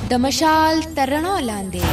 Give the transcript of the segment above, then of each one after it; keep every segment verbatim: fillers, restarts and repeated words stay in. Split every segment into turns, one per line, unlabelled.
د مشال تر رڼا لاندې.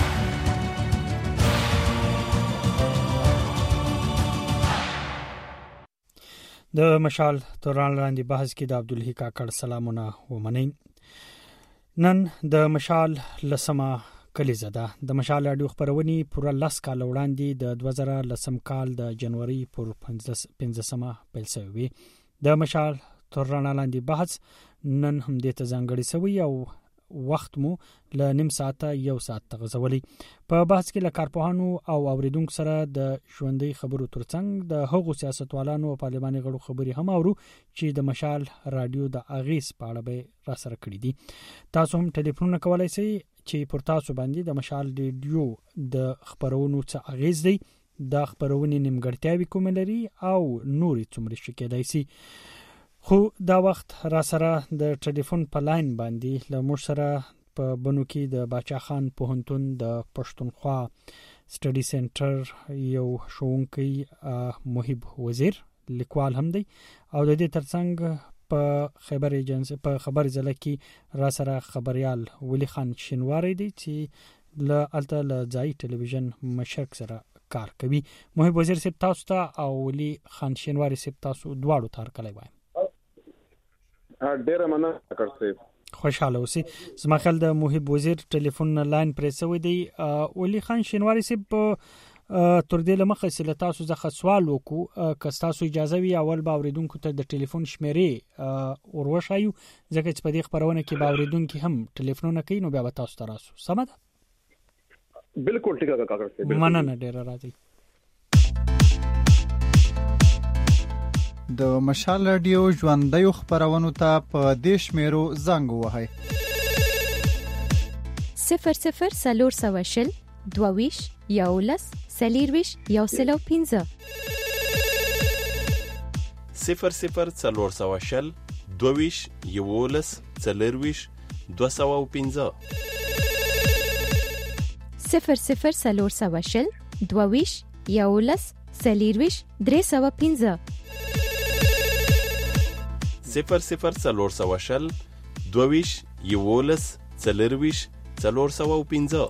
د مشال تر رڼا لاندې بحث کې د عبدالحی کاکړ سلامونه ومنئ. نن د مشال لسمه کلیزه ده. د مشال رادیو خبرونې پوره لس کال وړاندې د دوه زره لسم کال د جنوري پر پنځمه پیل شوی. د مشال تر رڼا لاندې بحث نن هم د ته ځانګړی شوی او وخت مو له نیم ساعته یو ساعت تغزولي. په بحث کې له کارپوهانو او اوریدونکو سره د ژوندۍ خبرو ترڅنګ د هغو سیاستوالانو او پارلماني غړو خبري هم اورو چې د مشال رادیو د اغیز په اړه به را سره کړی دي. تاسو هم ټلیفون کولای شئ چې پر تاسو باندې د مشال رادیو د خبرونو څه اغیز دی، د خبرونې نیمګړتیاوې کوم لري او نورې څومره شي کېدای شي. خو دا وخت را سره د ټلیفون په لاین باندې له موږ سره په بنو کې د باچا خان پوهنتون د پښتونخوا سټډي سنټر یو ښوونکی محب وزیر لیکوال هم دی او د دې ترڅنګ په خبر ایجنسی په خبر ځله کې را سره خبريال ولی خان شینواری دی چې له الته له ځای ټلویزیون مشرک سره کار کوي. محب وزیر صاحب تاسو ته او ولی خان شینواری صاحب تاسو دواړو ته کله وایم.
ډیره مننه کړم.
خوشاله اوسئ. زما خل د محب وزیر ټلیفون لاین پرېسوي دی. ولی خان شینواری صاحب تر دې لمخه چې تاسو ځخه سوال وکړو که تاسو اجازه وي اول به اوریدونکو ته د ټلیفون شمیرې وروښایو ځکه چې په دې خبرونه کې به اوریدونکو هم ټلیفونونه کوي نو بیا به تاسو ته راسو. سمه ده؟
بالکل ټیک ده کاکړ صاحب.
مننه ډیره راځي.
د مشال رادیو ژوندۍ خبرونو ته په دیش میرو زنګ وهاي
صفر صفر سلور سواشل دوویش یولس سلیرویش یوسلو پینزه
صفر صفر سلور سواشل دوویش یولس سلیرویش دوسو پینزه
صفر صفر سلور سواشل دوویش یولس سلیرویش دریسو پینزه
صفر صفر سلور سواشل دوویش یولس سلیرویش سلور سو پینزه.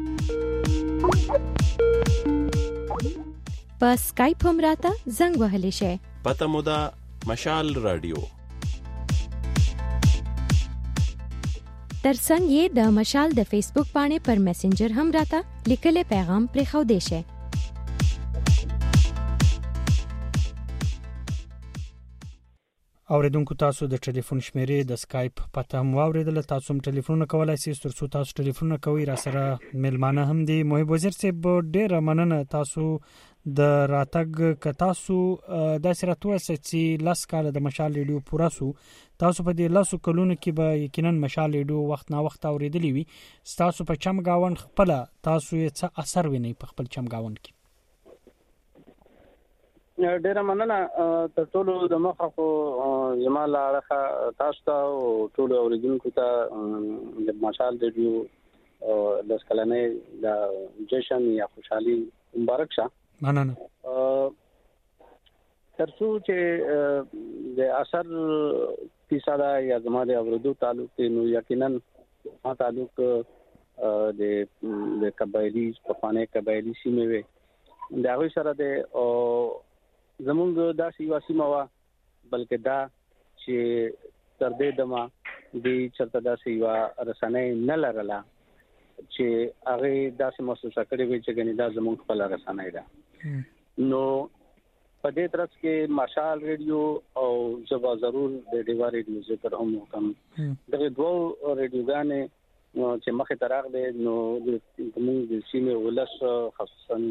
په سکایپ هم راته زنګ وهلی شئ.
پته مو ده مشال رادیو.
ترڅنګ یې د مشال د فیسبوک باندې پر میسنجر هم راته لیکلي پیغام پرې خو دی شئ.
اوریدونکو تاسو د ټلیفون شمیرې د سکایپ پته هم واوریدل. تاسو هم ټلیفون کولای شئ ترڅو تاسو ټلیفون کوي را سره ملمانه هم دی. محب وزیر صاحب ډیره مننه تاسو د راتګ ک تاسو د سرتو چې لاس کال د مشال رادیو پورا سو تاسو په دې لاسو کلونو کې به یقینا مشال رادیو وخت نا وخت اوریدلی وي. تاسو په چمګاون خپل تاسو یې څه اثر ویني په خپل چمګاون کې؟
ډیره مننه. تر ټولو د مخه خو جمال اړه تاسو ته او ټولو اوریدونکو ته د مشال رادیو د سکلنې د جشن یا خوشحالي مبارک شه.
مننه.
ترڅو چې د اثر فیصد یا زما د اوریدو تعلق نو یقینا ما تعلق د د قبایلی په خانه قبایلی سیمه وي دا غوي سره د زمونږ د سیاسي موا بلکې دا چې تر دې دمه د چرته د سیوا رسنۍ نه لرله چې هغه داسې محسوسه کړې وي چې ګنې دا زمونږ خپل رسنۍ ده. نو په دې ترڅ کې مشال رادیو او زبا ضرور د دیوار رادیو ذکر هم وکم. دغه دوه رادیوګانې چې مخه تراغله نو د موږ د سیمه ولس خصوصا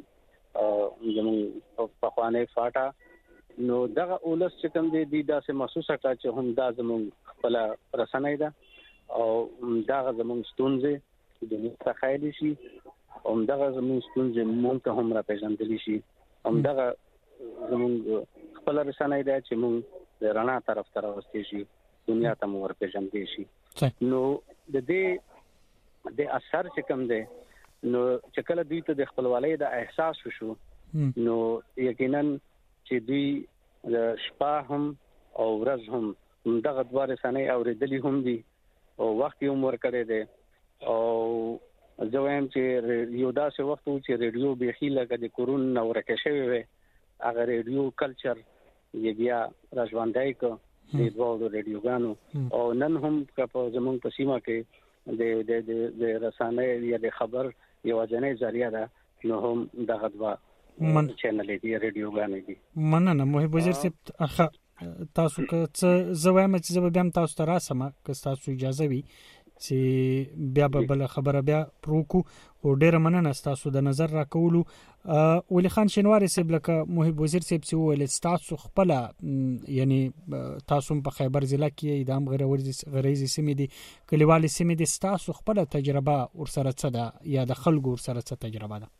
زموږ په خوانه فاټا نو دغه ولس چې کوم دی د داسې محسوسه کړه چې هم دا زموږ خپل رسنۍ ده او دغه زموږ ستونزې د دې تخیل شي او دغه زموږ ستونزې مونږ ته هم را پیژندل شي هم دغه زموږ خپل رسنۍ ده چې مونږ د رڼا طرف ته راوستي شي دنیا ته مو ور پیژندل شي. نو د دې د اثر چې کوم دی نو چې کله دوی ته د خپلوالۍ د احساس وشو نو یقینا چې دوی د شپه هم او ورځ هم دغه دوه رسنۍ اوریدلې هم دي او وخت یې عمر کړی دی او زویم چې یو داسې وخت و چې ریډیو به لکه د کورون نو ورکه شوی وي هغه ریډیو کلچر یې بیا راځوندای کو د دوه ریډیوګانو او نن هم په زمون په سیمه کې د د د رسانې یا د خبر یو ځنې ذریعہ ده نو هم دغه دوا من چینل دی ریډیوګانې دي
مننه محب وزیر صاحب اخه تاسو که څه زوایم چې زه به تاسو ته راسم که تاسو اجازه وي چې بیا به بل خبره بیا پروکو او ډیر مننه تاسو د نظر راکولو ولی خان شینواری صاحب لکه محب وزیر صاحب چې ول تاسو خپل یعنی تاسو په خیبر ضلع کې د ام غریزي سیمې دي کلیوالي سیمې دي تاسو خپل تجربه ورسره څه ده یا د خلکو ورسره څه تجربه ده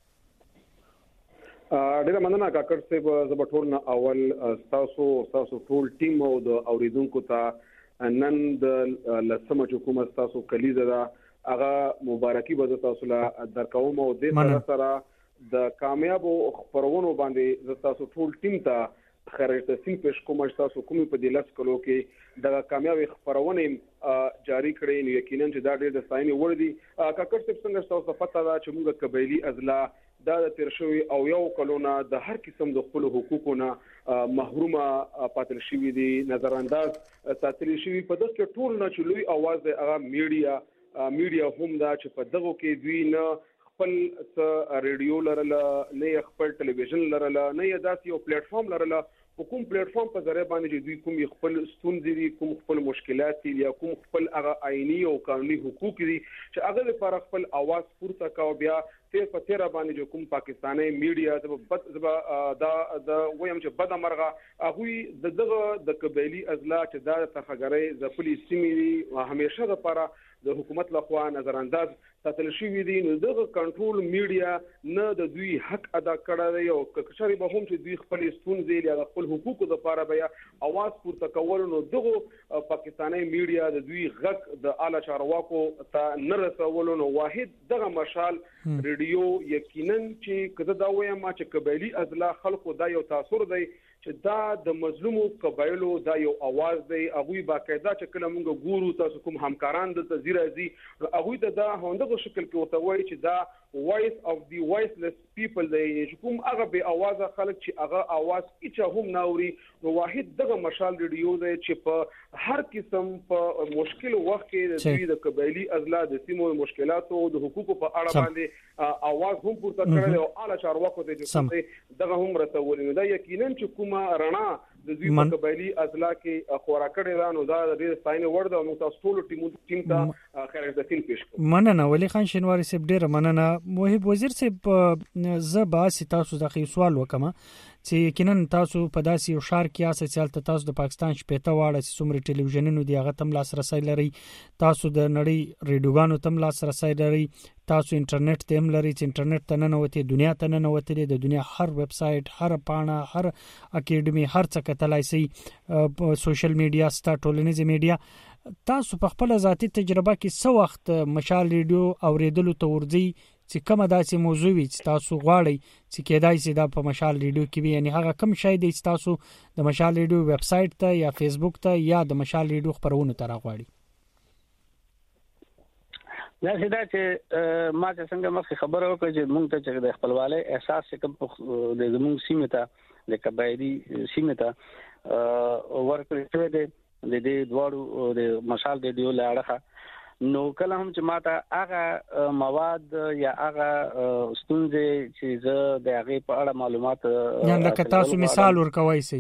ډیره مننه کاکړ صاحب زه به ټول نه اول تاسو تاسو ټول ټیم او د اوریدونکو ته نن د لسمه حکومت تاسو کلیزه دا هغه مبارکي به تاسو له درکوم او د سره سره د کامیاب خبرونو باندې ز تاسو ټول ټیم ته خیرت تحسین پیش کوم تاسو کوم په دلس کلو کې د کامیاب خبرونه جاری کړي نو یقینا چې دا ډېر د سايني ور دي کاکړ صاحب څنګه تاسو پته دا چې موږ قبایلی ازلا دا د تیر شوی او یو کلونه د هر قسم د خپل حقوقو نه محرومه پاتل شوی دي نظر انداز ساتل شوی په دغه ټول نه چلوي اواز د هغه میډیا میډیا هم دا چې په دغه کې دوی نه خپل ریډیو لرله نه خپل ټلویزیون لرله نه داسې یو پلیټ فارم لرله کوم پلیټ فارم په ذریعہ باندې چې دوی کوم خپل ستونزې دي کوم خپل مشکلات دي یا کوم خپل هغه آئینی او قانوني حقوق دي چې هغه لپاره خپل आवाज پورته کاو بیا تیر په تیر باندې جو کوم پاکستاني میډیا د دا د ویم چې بد مرغه هغه دغه د قبایلی ازلا چې دا ترخګری د پولیس سیمې همیشه لپاره د حکومت لخوا نظر انداز ساتل شوی دي نو دغه کنټرول میډیا نه د دوی حق ادا کړی دی او کچاري به هم چې دوی خپل ستونزې یا خپل حقوقو لپاره بیا आवाज پورته کول نو دغه پاکستاني میډیا د دوی غږ د اعلی چارواکو ته نه رسول نو واحد دغه مشال ریډیو یقینا چې کله دا وایم چې قبایلی ازلا خلکو دا یو تاثیر دی چې دا د مظلومو قبایلو دا یو आवाज دی هغه باقاعده چې کله موږ ګورو تاسو کوم همکاران د تزیرازي هغه ته دا هوندغه شکل کې وته وایي چې دا voice of the voiceless people دی چې کوم هغه به आवाज خلک چې هغه आवाज هیڅ هم ناوري نو واحد دغه مشال ریډیو دی چې په هر قسم په مشکل وخت کې د دوی د قبایلی ازلا د سیمو مشکلاتو او د حقوقو په اړه باندې आवाज هم پورته کړل او اعلی چارواکو ته چې دغه هم رسول نو دا یقینا چې کومه رڼا د دوی په قبایلی ازلا کې خورا کړی دا نو دا د ساين ورده او تاسو ټول ټیم ټیم ته خیر دتین پیش کوم
مننه ولی خان شینواری صاحب ډیر مننه محب وزیر صاحب زبا تاسو د خې سوال وکم چې کینن تاسو په داسې یو شار کې اساس چې تاسو د پاکستان شپېته واړه چې څومره ټلویزیونونو دی هغه تم لاس رسای لري تاسو د نړۍ ریډیوګانو تم لاس رسای لري تاسو انټرنیټ ته هم لري چې انټرنیټ ته نه وته دنیا ته نه وته د دنیا هر ویب سټ هر پاڼه هر اکیډمي هر څه کتلای شي سوشل میډیا ستا ټولنیز میډیا تاسو په خپل ذاتی تجربه کې څو وخت مشال ریډیو اوریدلو ته ورځي چې کومه داسې موضوع وي چې تاسو غواړئ چې کېدای شي دا په مشال ریډیو کې وي یعنی هغه کوم شی دی چې تاسو د مشال ریډیو ویب سټ ته یا فیسبوک ته یا د مشال ریډیو خبرونه ته راغواړئ
دا سیدا چې ما څنګه مخکې خبره وکړه چې موږ ته چې د خپلوالۍ احساس کوم د زموږ سیمه ته د قبایلی سیمه ته ورکړی شوی دی د دې دواړو د مشال ریډیو لاړه نو کله هم چې ماته هغه مواد یا هغه ستونزې چې زه د هغه په اړه معلومات
یا لکه تاسو مثال ورکوي سي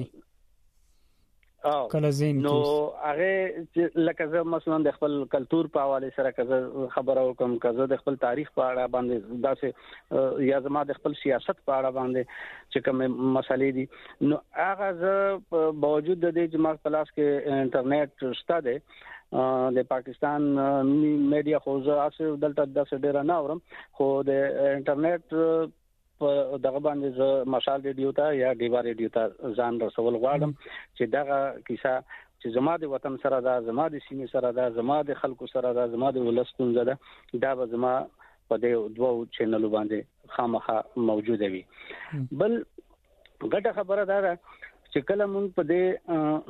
کله زین
نو هغه لکه زه مثلا د خپل کلچر په حواله سره کزه خبره وکم کزه د خپل تاریخ په اړه باندې داسې یا زما د خپل سیاست په اړه باندې چې کوم مسالې دي نو هغه زه باوجود د دې چې ما کلاس کې انټرنیټ شته دی د پاکستان میډیا خو زه اسه دلته د ډیر نه اورم خو د انټرنیټ په دغه باندې ز مشال ریډیو ته یا دیوا ریډیو ته ځان رسول غواړم چې دغه کیسه چې زما د وطن سره دا زما د سیمې سره دا زما د خلکو سره دا زما د ولستون زده دا به زما په دې دوه چینلو باندې خامخا موجود وي بل ګټه خبره ده چې کله موږ په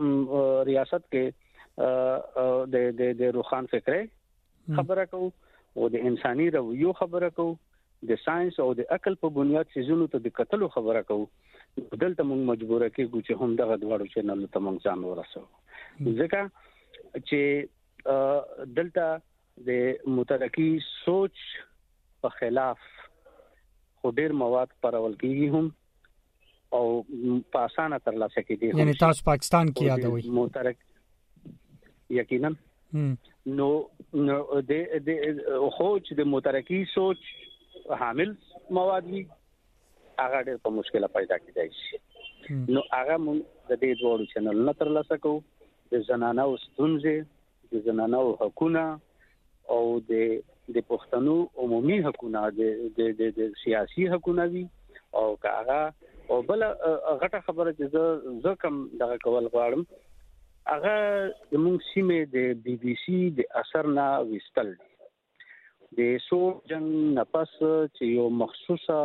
دې ریاست کې د د د روخان فکرې خبره کوو او د انساني رویو خبره کوو، د ساينس او د عقل په بنیاد سيزونو ته د قتل خبره کوو، دلته موږ مجبور کېږو چې هم دغه دواړو چینل ته موږ ځان ورسوو. ځکه چې دلته د مترقي سوچ په خلاف خو ډېر مواد پرول کېږي هم او په اسانه ترلاسه کېږي.
یعنی تاسو پاکستان کې یادوي
مترقي یقینا نو نو د د خو چې د مترقي سوچ حامل مواد وي هغه ډېر په مشکله پیدا کېدای شي. نو هغه موږ د دې دوړو چینل نه ترلاسه کوو. د زنانو ستونزې، د زنانو حقوقونه او د د پښتنو عمومي حقوقونه، د د د سیاسي حقوقونه وي او هغه او بل غټه خبره چې زه زه کوم دغه کول غواړم هغه د موږ سیمه د بي بي سي د اثر نه وستل د سو جنگ نفس چې یو مخصوصه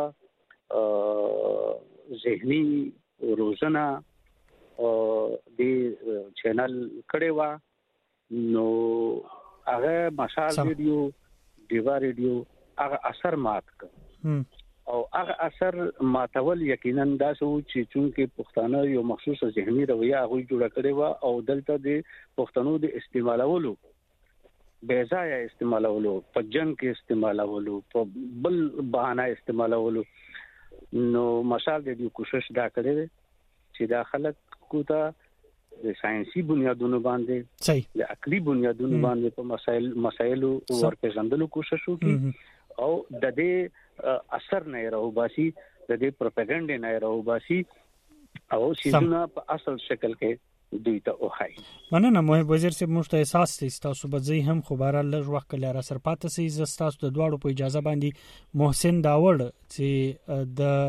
ذهني روزنه د چینل کړي وا. نو هغه مشال ویډیو دیوا ریډیو هغه اثر مات کړ او هغه اثر ماتول یقینا دا سو چې چونکه پښتانه یو مخصوصه ذهني رویه هغه جوړ کړي وا او دلته د پښتنو د استعمالولو بے ځای استعمالولو، په جنگ کې استعمالولو، په بل بهانه استعمالولو. نو مشال دې کوشش دا کړی چې دا خلک کوته د ساينسي بنیادونو باندې
صحیح
د عقلي بنیادونو باندې په مسایل مسایلو ورپېژندلو کوشش وکړي او د دې اثر نه راوباسي، د دې پروپاګاندا نه راوباسي او سیدونه په اصل شکل کې دوی ته وخایي.
مننه محب وزیر صاحب، موږ ته احساس دي تاسو به زی هم خبره لږ وخت لري را سر پاتې سي. ز تاسو د دواړو په اجازه باندې محسن داوړ چې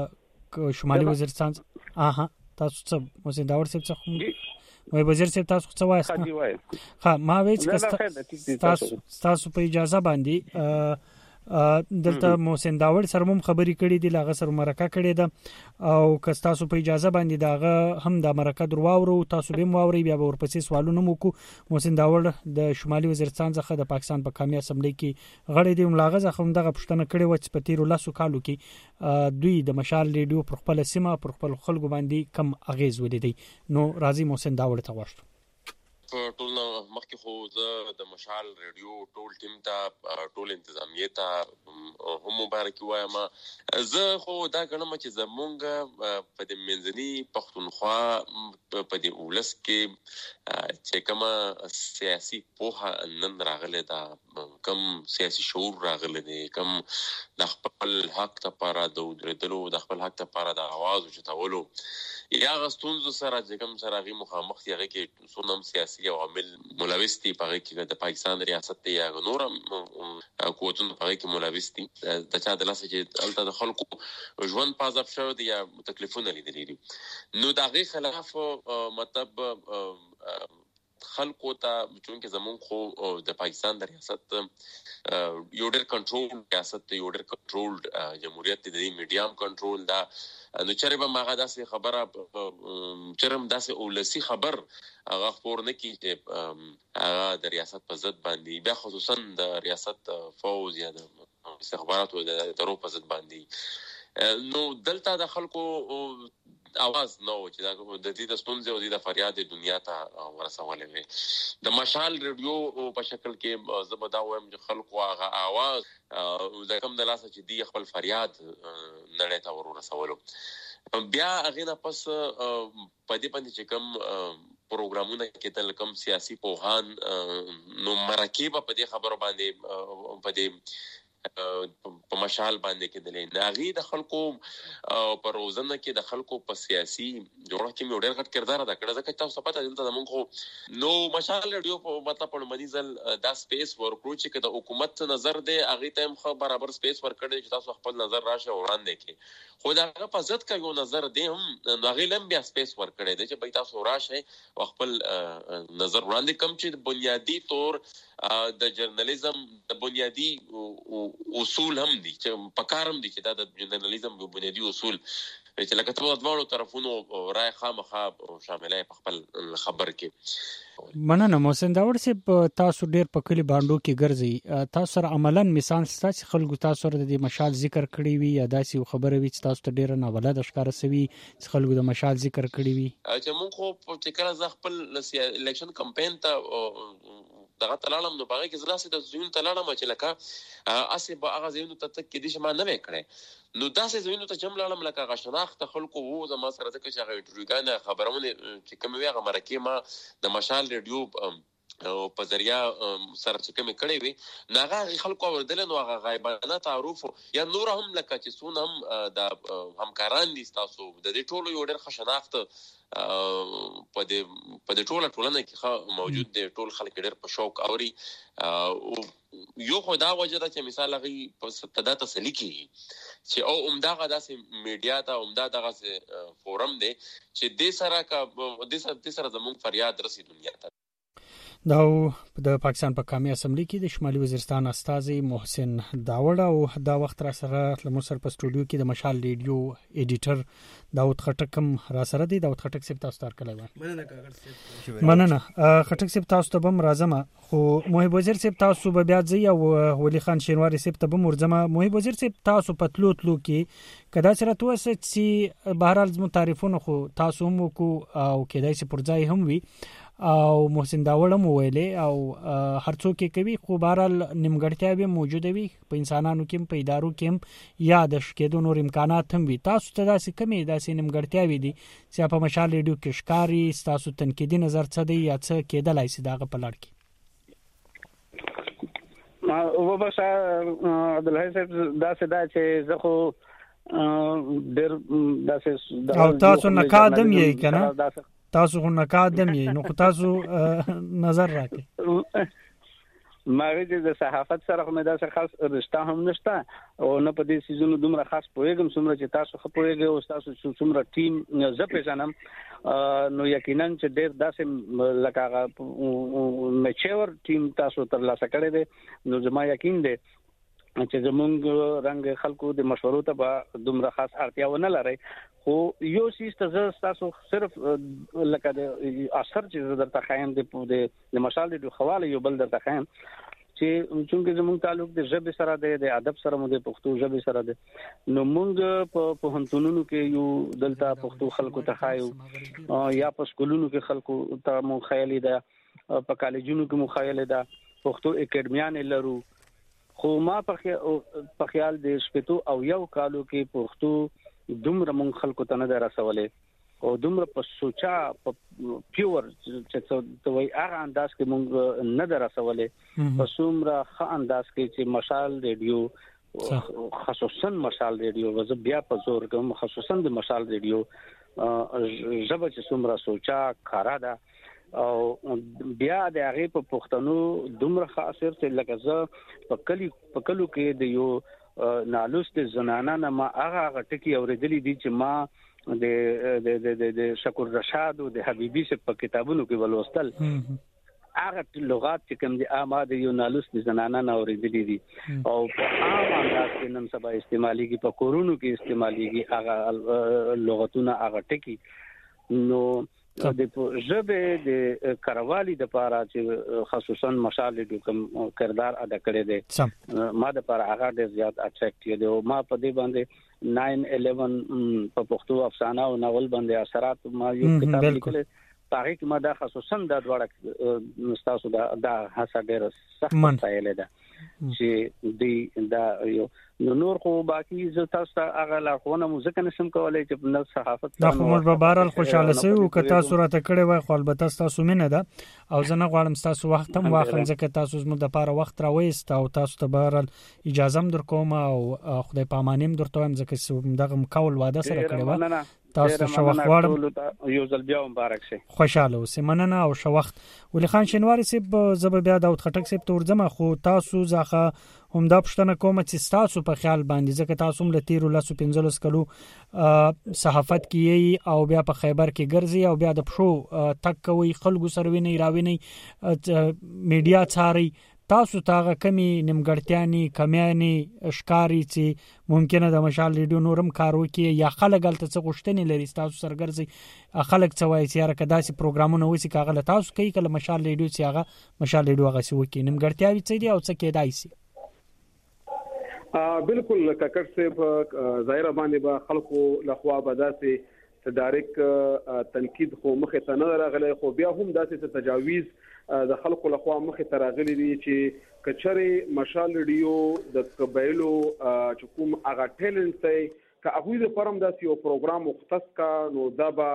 د شمالي وزیرستان اها تاسو څه محسن داوړ صاحب څه وای وزیر صاحب تاسو څه وایي؟ ها ما وایي تاسو تاسو په اجازه باندې دلته محسن داوړ سره هم خبرې کړې دي، لاغه سره مرکه کړې ده او که تاسو په اجازه باندې داغه هم د مرکه درواورو تاسو به مواوري بیا ورپسې سوالونه مو کو. محسن داوړ د شمالي وزیرستان څخه د پاکستان په قومي اسمبلی کې غړی دی، ملاغه ځخه هم دغه پښتنه کړې و چې په تیر لاسو کالو کې دوی د مشال ریډیو پر خپل سیمه پر خپل خلکو باندې کم اغیز ولیدي. نو راځي محسن داوړ ته ورشو.
ټول مخکې خو زه د مشال ریډیو ټول ټیم ته ټول انتظامیه ته هم مبارکي وایم. زه خو دا غنم چې زمونږ په د منځني پښتونخوا په د ولس کې چې کومه سیاسي پوهه نن راغله دا کم سیاسي شعور راغله دي، کم د خپل حق لپاره د ودرېدلو، د خپل حق لپاره د आवाज اوچتولو یا غستونزو سره چې کوم سره غي مخامخ دي هغه کې سونم سیاسي او عامل ملوث دي، په کې د پاکستان ریاست یا نور قوتونو په کې ملوث دي. د چا د لاسه چې الته د خلکو ژوند پازاب شو دي یا تکلیفونه لیدلي دي. نو دا غي خلاف مطلب خلکو ته چونکه زمون خو د پاکستان د ریاست یو ډېر کنټرول ریاست یو ډېر کنټرول جمهوریت د میډیام کنټرول دا نو چیرې به ماغه داسې خبره چرم داسې اولسی خبر هغه خبر نه کی چې هغه د ریاست په ضد باندې بیا خصوصا د ریاست فوز یا د استخباراتو د درو په ضد باندې. نو دلته د خلکو आवाज نو چې دا د دې د ستونزې او د فریاد د دنیا ته ورسولې وي. د مشال ریډیو په شکل کې زبدا وایم چې خلکو هغه आवाज د کوم د لاسه چې دی خپل فریاد نړۍ ته ورسولو. بیا هغه نه پس په دې باندې چې کوم پروګرامونه کې تل کوم سیاسي پوهان نو مرکب په دې خبرو باندې په دې په مشال باندې کې دلې ناغي د خلکو په روزنه کې د خلکو په سیاسي جوړه کې مې ډېر غټ کردار ادا کړی. ځکه تاسو پته دلته د مونږ نو مشال ریډیو په مطلب په منځل دا سپیس ورکړو چې د حکومت نظر دی هغه ته هم برابر سپیس ورکړي چې تاسو خپل نظر راشه وړاندې کې. خو دا په ضد کې یو نظر دی هم هغه لم بیا سپیس ورکړي دی چې تاسو راشه او خپل نظر وړاندې کوم چې بنیادی طور د جرنالیزم د بنیادی اصول هم دي چې پکارم دي چې دا د جرنالیزم په بنیادی اصول چې لکه ته دواړو طرفونو رائے خامخا شاملای په خپل خبر کې.
مننه محسن داوړ صاحب، تاسو ډیر په کلی باندې کې ګرځي، تاسو سره عملاً مثال ستاسو خلکو تاسو سره د مشال ذکر کړی وي یا داسې خبره وي چې تاسو ته ډیر نه ولادت ښکار سوي چې خلکو د مشال ذکر کړی وي؟
چې مونږ خو چې کله ز خپل الیکشن کمپاین ته دغه تلاړم نو باغې کې زلاسه د زوین تلاړم چې لکه اسی به هغه زینو ته تک کې دي چې ما نه وکړي، نو داسې زوینو ته جمع لاړم لکه هغه شناخت خلکو وو زما سره ځکه چې هغه انټروګانه خبرونه چې کوم وی هغه مرکه ما د مشال ریډیو په ذریعہ سره چې کوم کړي وي ناغه خلکو اوردل نو هغه غایبانه تعارف یا نور هم لکه چې سون هم د همکاران دي تاسو د دې ټولو یو ډېر خشناخت په دې په دې ټوله ټولنه کې موجود دي، ټول خلک ډېر په شوق اوري. یو خو دا وجه ده چې مثال غي په ستدا تسلی کې چې او عمدغه داسې میډیا ته عمده دغه فورم دی چې د سره کا د سره زموږ فریاد رسي دنیا ته.
دا د پاکستان په قومي اسمبلی کې د شمالي وزیرستان استاذ محسن داوړ او دا وخت را سره له مصر په سټوډیو کې د مشال ریډیو ایډیټر داوود خټکم را سره دی. داوود خټک صاحب تاسو تر کله مننه کاغذ صاحب. مننه خټک صاحب تاسو ته بم راځم، خو محب وزیر صاحب تاسو به بیا ځي او ولی خان شینواری صاحب ته بم ورځم. محب وزیر صاحب تاسو په تلو تلو کې کدا سره توسه چې بهرال زمو تعریفونه خو تاسو هم کو او کېدای شي پرځای هم وي او محسن داوړ مو ویلې او هر څوک کې کوي، خو بهرال نیمګړتیا به موجوده وي په انسانانو کې په ادارو کې یا د شکېدو نور امکانات هم وي. تاسو ته داسې کمی داسې نیمګړتیا وي دي چې په مشال ریډیو کې ښکاری تاسو تنقیدي نظر څه دی یا څه کېدلای شي دغه په لړ کې؟
ما او بس عبدالحی صاحب داسې دا چې زه خو ډېر داسې
او تاسو نقادم یې کنه تاسو خو نقادم یې نو خو تاسو نظر راکې
ماغه د صحافت سره هم دا څه خاص رشتہ هم نشته او نه په دې سيزونو دومره خاص پوهیږم څومره چې تاسو خو پوهیږئ او تاسو څومره ټیم زه پیژنم نو یقینا چې ډېر داسې لکه هغه میچور ټیم تاسو تر لاسه کړی دی نو زما یقین دی چې زمونږ رنګ خلکو د مشورو ته به دومره خاص اړتیا ونه لري. خو یو سیس ته تاسو صرف لکه د اثر چې درته خایم د مشال د خواله یو بل درته خایم چې چې زمونږ تعلق د ژبې سره دی د ادب سره مو د پښتو ژبې سره دی نو مونږ په پوهنتونونو کې یو دلته پښتو خلکو ته خایو یا په سکولونو کې خلکو ته مو خیالي ده، په کالجونو کې مو خیالي ده، پښتو اکیډمیان لرو. خو ما په خیال د شپږو او یو کالو کې پښتو دومره مونږ خلکو ته نه درسولې او دومره په سوچا په پیور چې ته وای هغه انداز کې مونږ نه درسولې په څومره ښه انداز کې چې مشال ریډیو خصوصا مشال ریډیو وز بیا په زور کوم خصوصا د مشال ریډیو ژبه چې څومره سوچا کارا ده او بیا د هغه په پښتنو دومره خاصر چې لکه زه په کلی په کلو کې د یو نالوست زنانه نه ما هغه هغه ټکی اوریدلې دي چې ما د د د د شکر رشاد او د حبیبي څخه په کتابونو کې ولوستل هغه لغات چې کوم دي آماده یو نالوست زنانه نه اوریدلې دي او په عام انداز کې نن سبا استعماليږي په کورونو کې استعماليږي هغه لغتونه هغه ټکی نو د ژبه د کاروالي د پاره چې خصوصا مشال د کوم کردار ادا کړی دی ما د پاره هغه ډیر زیات اټریکټ دی او ما په دې باندې ناین الیون په پښتو افسانه او ناول باندې اثرات ما یو کتاب لیکل هغه کې ما دا خصوصا د دواړه تاسو دا د هڅه ډیر سخت پایله ده چې دی دا یو نور خو باقي زه تاسو ته هغه لارښوونه مو ځکه نشم کولای چې په صحافت
دا خو موږ به بهرال خوشاله سو او که تاسو راته کړی وای خو البته تاسو مینه ده او زه نه غواړم تاسو وخت هم واخلم ځکه تاسو زموږ د لپاره وخت راوېست او تاسو ته بهرال اجازه هم درکوم او خدای پامانیم درته هم ځکه دغه مقاول وعده سره کړی و تاسو ته شو وخت غواړم
یو ځل بیا مبارک شه
خوشاله اوسئ. مننه او شو وخت ولی خان شینواری صاحب زب بیا داود خټک صاحب ته ورځم خو تاسو ځخه هم دا پښتنه کوم چې تاسو په خیال باندې ځکه تاسو هم لتیر لاسو پنځلس کلو صحافت کې او بیا په خیبر کې ګرځي او بیا د پښو تک کوي خلکو سره ویني راویني میډیا چاري تاسو ته کمی نیمګړتیاني کمیاني اشکاری چې ممکنه د مشال ریډیو نورم کارو کې یا خلک غلطه څه غوښتنې لري تاسو سرګرځي خلک څه وایي چې راکه داسې پروګرامونه وسی کاغله تاسو کوي کله مشال ریډیو چې هغه مشال ریډیو هغه څه وکي نیمګړتیاوي څه دي او څه کېدای شي
بالکل ککړ صاحب ظاهر باندې به خلکو لخوا به داسې ډایرک تنقید خو مخه ته نه راغلی خو بیا هم داسې تجاویز د خلکو لخوا مخه ته راغلي دي چې کچره مشال ریډیو د قبایلو چې کوم هغه ټیلنټ دی که هغه د فرم داسې یو پروګرام مختص کا نو دا به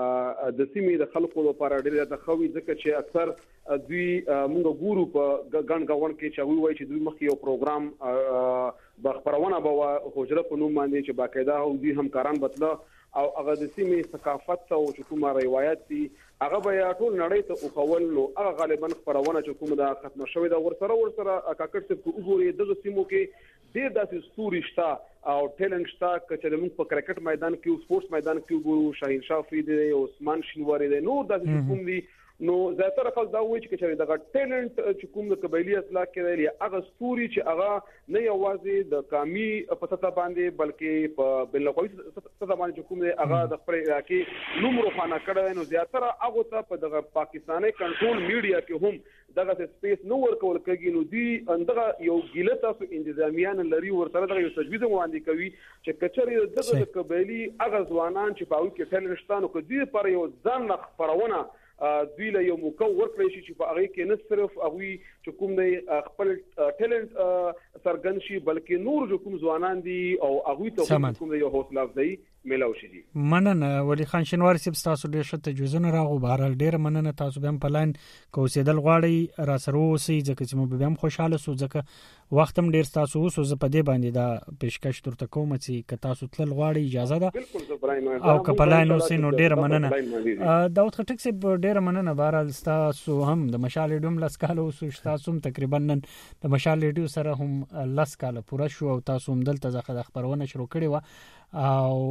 د سیمې د خلکو لپاره ډېر د خوي ځکه چې اکثر دوی موږ ګورو په ګڼ گاون کې چې وایي چې دوی مخکې یو پروګرام به خبرونه به حجره په نوم باندې چې باقاعده او دوی همکاران بتله او هغه د سیمې ثقافت او کومه روایت دي هغه به ټول نړۍ ته او خول نو هغه غالبا خبرونه چې کومه د ختم شوې د ورسره ورسره کاکړ څخه وګوري دغه سیمو کې ډېر داسې ستوري شته او ټیلنټ شته چې موږ په کرکټ میدان کې سپورتس میدان کې وګورو شاهین شاه فریدي او عثمان شینواری دي نور داسې کوم دي نو زیاتره خلک دا وایي چې دغه ټیلنټ چې کوم د قبایلی اصلاح کې دی هغه ستوري چې هغه نه یوازې د قومي په سطح باندې بلکې په بلقوي سطح باندې کوم دی هغه د خپل علاقې نوم روښانه کړی نو زیاتره هغه ته په دغه پاکستاني کنټرول میډیا کې هم دغه سپیس نو ورکول کېږي نو دی دغه یو ګیله تاسو انتظامیان لري ورسره دغه یو تجویز وړاندې کوي چې کچري دغه قبایلی هغه ځوانان چې په هغه کې ټیلنټ شته نو کدي پر یو ځان خبرونه دوی له یو موقع ورکړی شي چې په هغه کې نه صرف هغه چې کوم دی خپل ټیلنټ سرګن شي بلکې نور کوم ځوانان دي او هغه ته کوم دی یو حوصله افزایی ملاو شي
مننه ولی خان شینواری صاحب تاسو ډیر ښه تجویزونه راغو بهرال ډیر مننه تاسو به په لاین کوسیدل غواړي را سره اوسئ ځکه چې مو به هم خوشاله سو ځکه وخت هم ډیر تاسو اوسو زه په دې باندې دا پیشکش ترته کوم چې ک تاسو تل غواړي اجازه ده او ک په لاین اوسئ نو ډیر مننه داود خټک صاحب ډیر مننه بهرال تاسو هم د مشال ډوم لاس کاله اوسو تاسو هم تقریبا نن د مشال ډیو سره هم لاس کاله پوره شو او تاسو هم دلته ځخه د خبرونه شروع کړي و او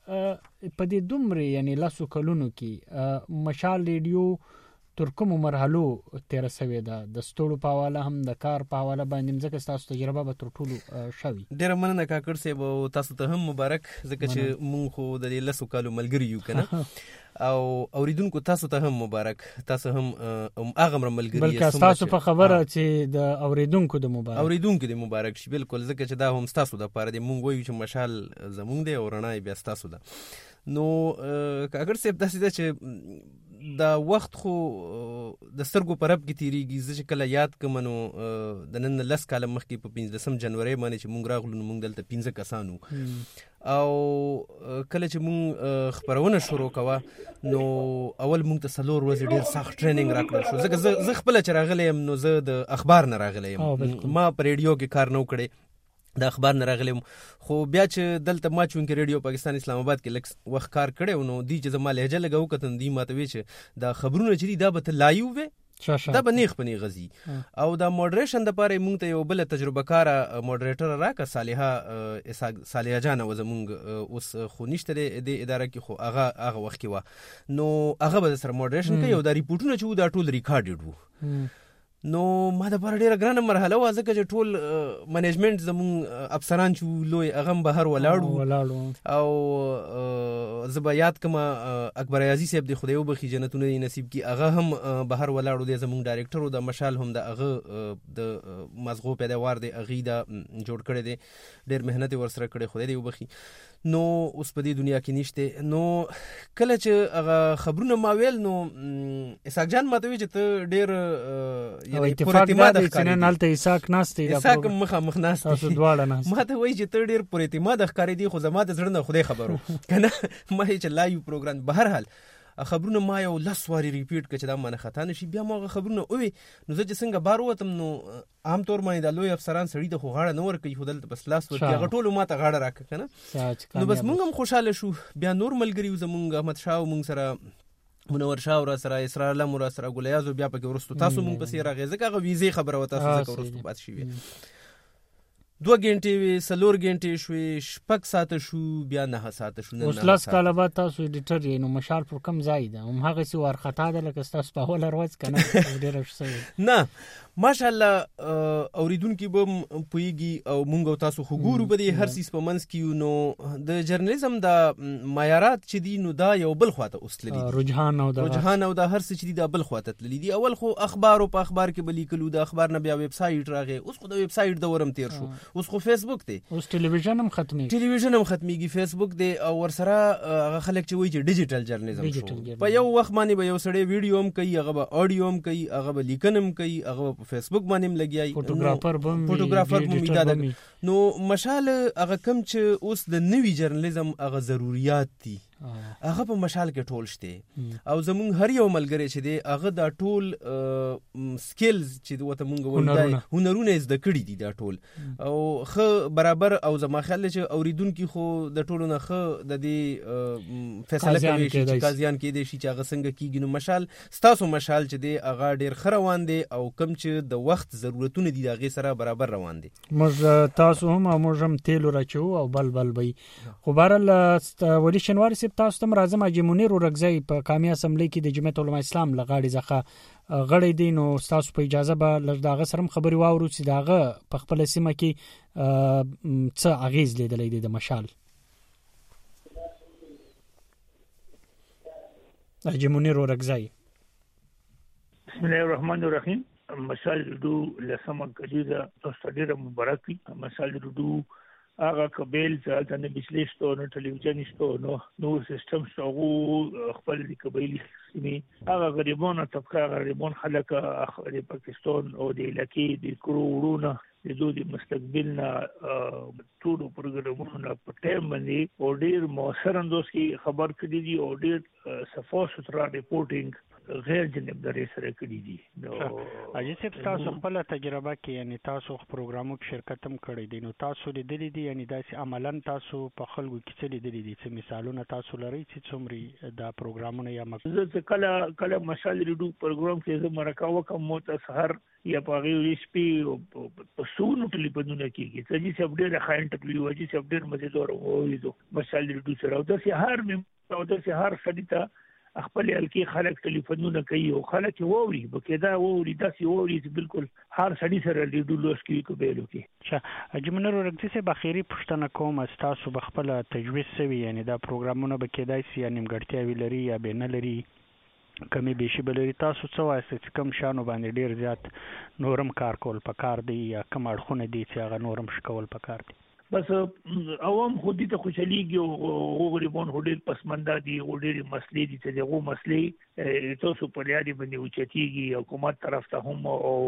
په دې دومره یعنی لاسو کلونو کې مشال ریډیو تر کومو مرحلو تیر شوی ده د ستورو په حواله هم د کار په حواله باندې ځکه تاسو تجربه به تر ټولو شوي
ډیر مننه کاکړ صاحب او تاسو ته هم مبارک ځکه چې مونږ خو د لاسو کالو ملګری یو کنه او اوریدونکو تاسو ته هم مبارک تاسو هم هغه ملګری
بلکې تاسو په خبره چې د اوریدونکو د مبارک
اوریدونکو د مبارک شي بالکل ځکه چې دا هم تاسو د پاره دی مونږ وایو چې مشال زمونږ دی او رڼا بیا تاسو ده نو کاکړ صاحب تاسو ته چې دا وخت خو د سترګو په رب کې تیریږي چې کله یاد کوم نو د نن لس کاله مخکې په پنځلسم جنوري باندې چې مونږ راغلو مونږ دلته پنځه کسانو او کله چې مونږ خبرونه شروع کوه نو اول مونږ ته څلور ورځې ډېر سخت ټریننګ راکړل شو ځکه زه خپله چې راغلی یم نو زه د اخبار نه راغلی یم ما په ریډیو کې کار نه وکړی د اخبار نه راغلم خو بیا چې دلته ما چون کې ریډیو پاکستان اسلام آباد کې لکه وخت کار کړی نو دی چې زما لهجه لګاو کتن دی ماته وی چې دا خبرونه چې دا به لایو وي دا به نیخ پنی غزي او دا مودریشن د پاره مونږ ته یو بل تجربه کار مودریټر راکا صالحه صالحه جان و زمونږ اوس خو نشته د اداره کې خو هغه هغه وخت کې و نو هغه به سره مودریشن کوي او دا ریپورتونه چې دا ټول ریکارډډ وو نو ما د بار ډیره ګرانه مرحله و ځکه چې ټول منیجمنت زمون افسران چې لوی اغم بهر ولاړو او زبا یاد کما اکبر یازی صاحب د خدایو بخي جنتونه نصیب کی هغه هم بهر ولاړو د زمون ډایریکټر د مشال هم د هغه د مزغو پیداوار د اغیدا جوړ کړی دی ډیر مهنت ورسره کړی خدای دی وبخي نو اوس په دې دنیا کې نشته نو کله چې هغه خبرونه ما ویل نو اسحاق جان ماته وی چې ته ډیر
یعنی پر اعتماد چې نه نالته اسحاق ناشته دا
اسحاق مخ مخ ناشته
تاسو دواړه ناشته
ماته وی چې ته ډیر پر اعتماد ښکارې دی خو زما د زړه نه خدای خبرو کنه ما چې لایو پروګرام بهر حال خبرونه ما یو لاس واری ریپیټ کړ چې دا مانه خطا نشي بیا ما خبرونه اوې نو زه چې څنګه بار وتم نو عام طور باندې د لوی افسران سړي د خو غاړه نه ور کوي خدل بس لاس ور بیا ټولو ما ته غاړه راک کنه نو بس مونږ هم خوشاله شو بیا نور ملګری زمونږ احمد شاه مونږ سره منور شاه ور سره اسرار الله مور سره ګلیازو بیا پکې ورستو تاسو مونږ پسې راغې ځکه غو ویزه خبره وته تاسو ورستو پات شي دوه غنټې وي سلور غنټې شوې شپږ ساعته شو بیا نه ساعته شو
اوس لاس کاله بعد تاسو ایډیټر یې نو مشال پر کم ځای ده هم هغه سی ورخطا ده لکه تاسو په اول ورځ کنه ډیر شوی نه
ماشاءالله اوریدونکو به پویږي او مونږ تاسو خو ګورو به د هر سیس په منځ کې نو د جرنالیزم د معیارات چې دي نو دا یو بل خواته اوسلري
رجحان او د
رجحان او د هر څه چې دي د بل خواته تللی دي اول خو اخبار او په اخبار کې بلیکلو د اخبار نه بیا ویب سایټ راغی اوس خو د ویب سایټ د ورم تیر شو اوس خو فیسبوک دی
اوس ټلویزیون هم ختمي
ټلویزیون هم ختميږي فیسبوک دی او ورسره هغه خلک چې وایي چې ډیجیټل جرنالیزم شو په یو وخت باندې به یو سړی ویډیو هم کوي هغه به اډیو هم کوي هغه به لیکنم کوي هغه په فیسبوک باندې لګیای
فوټوګرافر بم
فوټوګرافر بم ایجاد نو مشال هغه کم چې اوس د نوی جرنالیزم هغه ضرورت دي هغه په مشال کې ټول شته او زمون هر یو ملګری چې دی هغه دا ټول سکلز چې وته مونږ وایي هنرونه زده کړی دي دا ټول او خو برابر او زما خیال چې اوریدونکو خو د ټولو نه خو د دې فیصله کوي چې قاضیان کې دي چې هغه څنګه کیږي نو مشال ستاسو مشال چې دی هغه ډیر خروان دي او کم چې د وخت ضرورتونه دي هغه سره برابر روان دي
موږ تاسو هم موږ هم تیل راچو او بل بل وي خو بهر ولي شنوار تاسو تم راځم اجي منیر ورغزي په قومي اسمبلی کې د جمعیت علماء اسلام لغاړي ځخه غړي دي نو تاسو په اجازه به لږ سره خبري واورو چې داغه په خپل سیمه کې څه اغیز لیدلې دي د مشال اجي منیر ورغزي
بسم الله الرحمن الرحیم مشال دو لسمه کلیزه تاسو ډیره مبارک مشال دو هغه قبیل چې د بجلیشتو نو ټلویزیون شتو نو نو سیستم شغو خپل د قبیلي سیمه هغه غریبانو طبقه غریبان خلک د پاکستان او د علاقې د کروڑونه د دوی مستقبلنا ټول پروګرامونه په ټیم باندې او ډیر موثر انداز کې خبر کړي دي او ډیر صفا سترا ریپورټینګ غیر جانبداري سره کړی دي نو
اجي چې تاسو خپل تجربه کې یعنی تاسو خبرګرامو کې شرکت هم کړی دي نو تاسو لیدلې دي یعنی داسې عملاً تاسو په خلکو کې څه لیدلې دي چې مثالونه تاسو لري چې څومره دا پروګرامونه یا
مقصد کله کله مشال ریډو پروګرام کې زه مرکه وکم مو ته سحر یا پاغي ریسپي په سونو ټلیفونونه کېږي چې چې اپډیټ خاين ټلیو چې اپډیټ مزیدور وایي مشال ریډو سره او د هر مې او د هر خلیته خپل الکی خلک ټلیفونونه کوي او خلک ووري بکدا ووري داسې ووري چې بالکل هر سړي سره لیدو لوس کوي کوبېلو کې
چې اجمنر ورګدي سه بخیری پښتنه کوم تاسو بخپل تجویز سوي یعنی دا پروګرامونه بکدای سي یعنی مګړتیا ویلري یا بینه لري کمی بیشي بلري تاسو څه وایي چې کم شانو باندې ډیر زیات نورم کار کول پکار دی یا کم اړخونه دي چې هغه نورم شکول پکار دي
بس عوام خودی ته خوشاليږي او غریبان هډیر پسمنده دي وړي مسلې دي چې دغه مسلې تاسو په لاري باندې اوچتيږي حکومت طرف ته هم او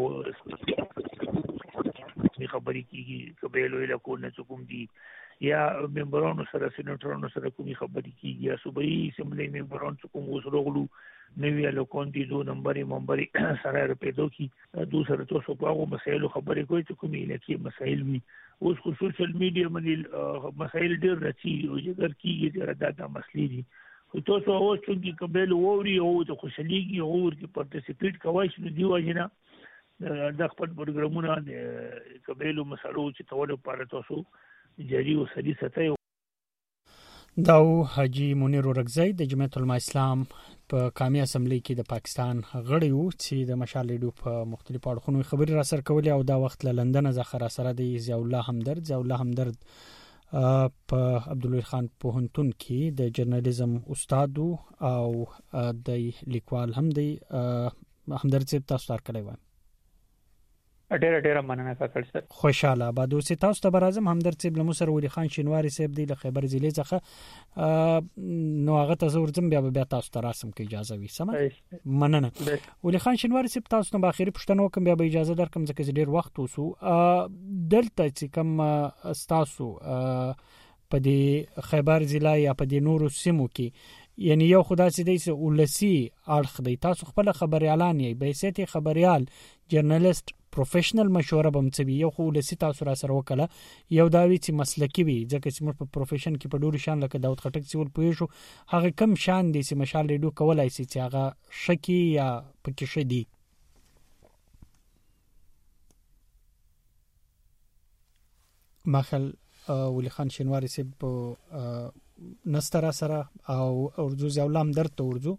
خبرې کیږي قبيلو علاقو نه کوم دي یا ممبرانو سره سېنیټرانو سره کومي خبرې کیږي یا صوبایي اسمبلی ممبرانو کوم وسرغلو نوی الکون دي دو نمبرې ممبرې سره پیدا کی دوسر تاسو په هغه مسایلو خبرې کوي چې کومي لکه مسایل وي اوس خو سوشل میډیا باندې مسایل ډېر راځي او ذکر کیږي چې دا د مسلې دي خو تاسو اوس چې قبل ووري او د خوشاليږي او ورته پارټیسیپیټ کوي چې دی واجنه د خپل پروګرامونه د قبلو مسلو چې تولو لپاره تاسو جاری او سړي ساتي
داو حاجی منیر ورغزی د جمعیت علماء اسلام په قومي اسمبلی کې د پاکستان غړی وو چې د مشال ریډیو په مختلفو اړخونو خبري را سره کولې او دا وخت له لندن څخه را سره دی ضیاء الله همدرد ضیاء الله همدرد په عبدالوهی خان پوهنتون کې د جرنالیزم استاد او د لیکوال هم دی همدرد صاحب تاسو تر کړی و
ډېر ډېر مننه کاکړ سر
خوشاله آباد اوسې تاسو ته برازم همدرد صاحب له مصر ولي خان شینواری صاحب دی له خیبر ضلع څخه نو هغه ته زور زم بیا بیا تاسو ته راسم کې اجازه وي سم مننه ولي خان شینواری صاحب تاسو نو باخري پښتنو کوم بیا به اجازه درکم ځکه ډېر وخت وسو دلته چې کوم تاسو په دې خیبر ضلع یا په دې نورو سیمو کې یعنی یو خدا سي دی سه ولسی اړخ دی تاسو خپل خبري اعلان یې به سيتي خبريال جرنالست پروفیشنل مشوره بمڅوي یو خو ولسی تاسو را سره وکړه یو داوی چې مسلکی وي ځکه چې موږ په پروفیشن کې په ډوري شان لکه داوود خټک سیول پوي شو هغه کم شان دي چې مشال ریډیو کولای شي چې هغه شکی یا پکې شدي ماخل ولی خان شینواری سیب په نسترا سره او اردو زولام درته اردو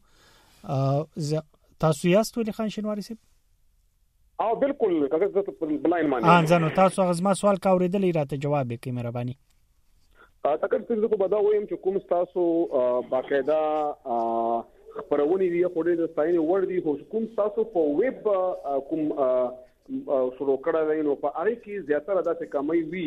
تاسو یاست ولی خان شینواری سیب؟
او بالکل کله زه په بلاین معنی
ان ځنو تاسو غزما سوال کا اوریدلې راته جواب وکړئ مهرباني.
تاکر څه زه کو بدا وایم چې کوم تاسو باقاعده خبرونه دی خو دې ستاینه ور دي خو کوم تاسو په ویب کوم شروع کړی نو په اړه کې زیاتره داسې کمای وی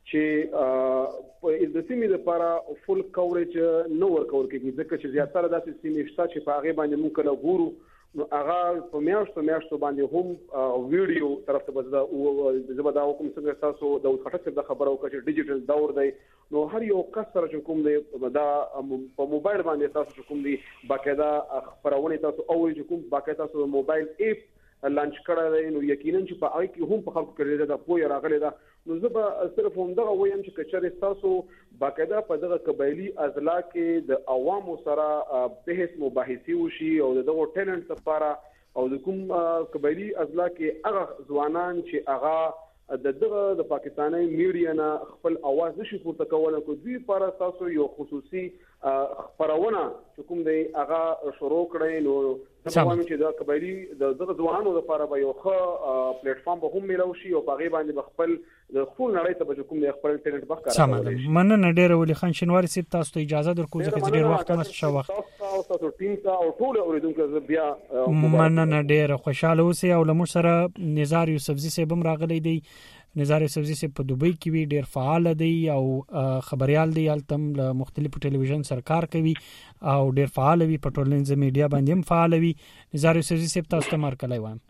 چې په د سیمې لپاره فول کوریج نو ور کول کېږي ځکه چې زیاتره داسې سیمې شته چې په هغه باندې مونږ کله ګورو نو هغه په میاشتو میاشتو باندې هم ویډیو طرف ته بزدا او زبدا کوم څنګه تاسو د خټک د خبرو کې ډیجیټل دور دی نو هر یو کس سره چې کوم دی دا په موبایل باندې تاسو کوم دی باقاعده خبرونه تاسو اول چې کوم باقاعده تاسو موبایل اپ لانچ کړی نو یقینا چې په هغه کې هم په خلکو کې دا پوهه راغلی ده نو زه به صرف هم دغه وایم چې کچره تاسو باقاعده په دغه قبایلی اضلاع کې د عوامو سره بحث مباحثه وشي او دغه ټیلنټ لپاره او د کوم قبایلی اضلاع کې هغه ځوانان چې هغه د دغه د پاکستاني میډیا نه خپل आवाज نشي پورته کولای کو دوی لپاره تاسو یو خصوصي خبرونه چې کوم دی هغه شروع کړی نو تمام چې د قبایلی د دغه ځوانانو لپاره به یو ښه پلیټ فارم به هم ملو شي او په غي باندې خپل د خپل نړۍ ته به کوم دی خپل ټیلنټ بخ کار کوي.
مننه ډیره ولی خان شینواری سیب تاسو ته اجازه درکو ځکه ډیر وخت مست شو وخت
تاسو ټیم ته او ټول اوریدونکو بیا
مننه ډیره خوشاله اوسئ او لمر سره نزار یوسفزی سیب هم راغلی دی. نزار یوسفزی سیب په دوبۍ کې وی ډیر فعال دی او خبريال دی التم له مختلفو ټلویزیون سرکار کوي او ډیر فعال وي په ټولنیز میډیا باندې هم فعال وي. نزار یوسفزی سیب تاسو ته مرکلای وایم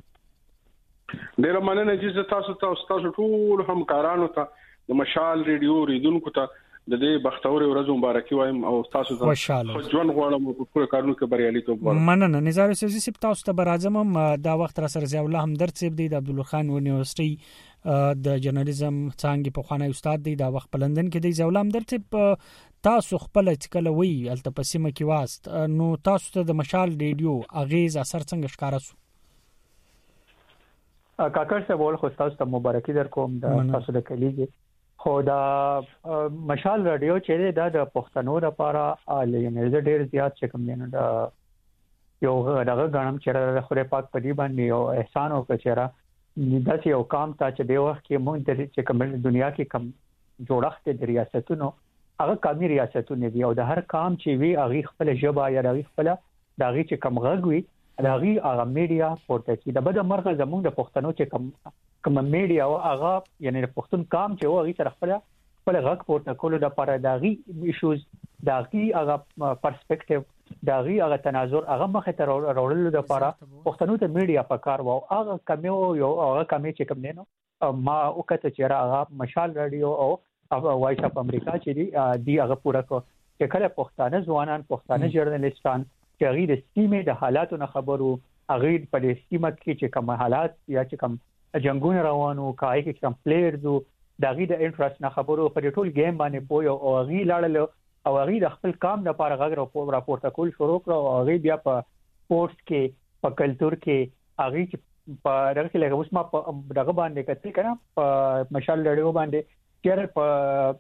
ډیر مننه چې تاسو تاسو ټول همکارانو ته د مشال ریډیو ریډونکو ته د دې بختور ورځ مبارکي وایم او تاسو ته ژوند غواړم په ټول کارونو کې بریالیتوب غواړم.
مننه نزار یوسفزی سیب تاسو ته برازم دا وخت را سره ضیاء الله همدرد سیب دی د عبدالله خان یونیورسيټي د جرنالیزم څنګه په خوانه استاد دی دا وخت په لندن کې دی. ضیاء الله همدرد سیب تاسو خپل څکل وی التپسیمه کې واست نو تاسو ته د مشال ریډیو اغیز اثر څنګه ښکارا سو؟
کاکر صاحب ول خو تاسو ته مبارکي در کوم د تاسو د کلیګي خو دا مشال رادیو چې دا د پښتنو لپاره لینې ډېر زیات چې کوم نه دا یو دغه غنم چې خوري پاک پدی باندې او احسان او کچرا داسې یو کام ته چې د وخت کې مونږ د چې کوم دنیا کې کم جوړښت د ریاستونو هغه کامي ریاستونه دي او د هر کام چې وی هغه خپل ژبه یا هغه خپل د هغه چې کم غږ وي هغه هغه میډیا پورته کی د بده مرغه زموږ د پښتنو چې کم کوم میډیا او هغه یعنی د پښتون کام چې هغه سره خپل خپل غږ پورته کولو د لپاره د هغه ایشوز د هغه هغه پرسپیکټیو د هغه هغه تناظر هغه مخه ته راوړل د لپاره پښتنو ته میډیا پکار وو هغه کمیو یو هغه کمی چې کوم نه نو ما وکړه چې هغه مشال رادیو او وایس اپ امریکا چې دی دی هغه پورا کو چې کله پښتانه ځوانان پښتانه جرنالستان چې هغه د سیمې د حالاتو نه خبرو هغه په دې سیمه کې چې کوم حالات یا چې کوم جنگونه روانو کای کې کوم پلیئرز د هغه د انټرست نه خبرو په ټول گیم باندې پوي او هغه لاړل او هغه د خپل کام لپاره غږ راپورته کول شروع کړ او هغه بیا په سپورتس کې په کلچر کې هغه په دغه کې لږ اوس ما دغه باندې کتل کړه په مشال رادیو باندې چې په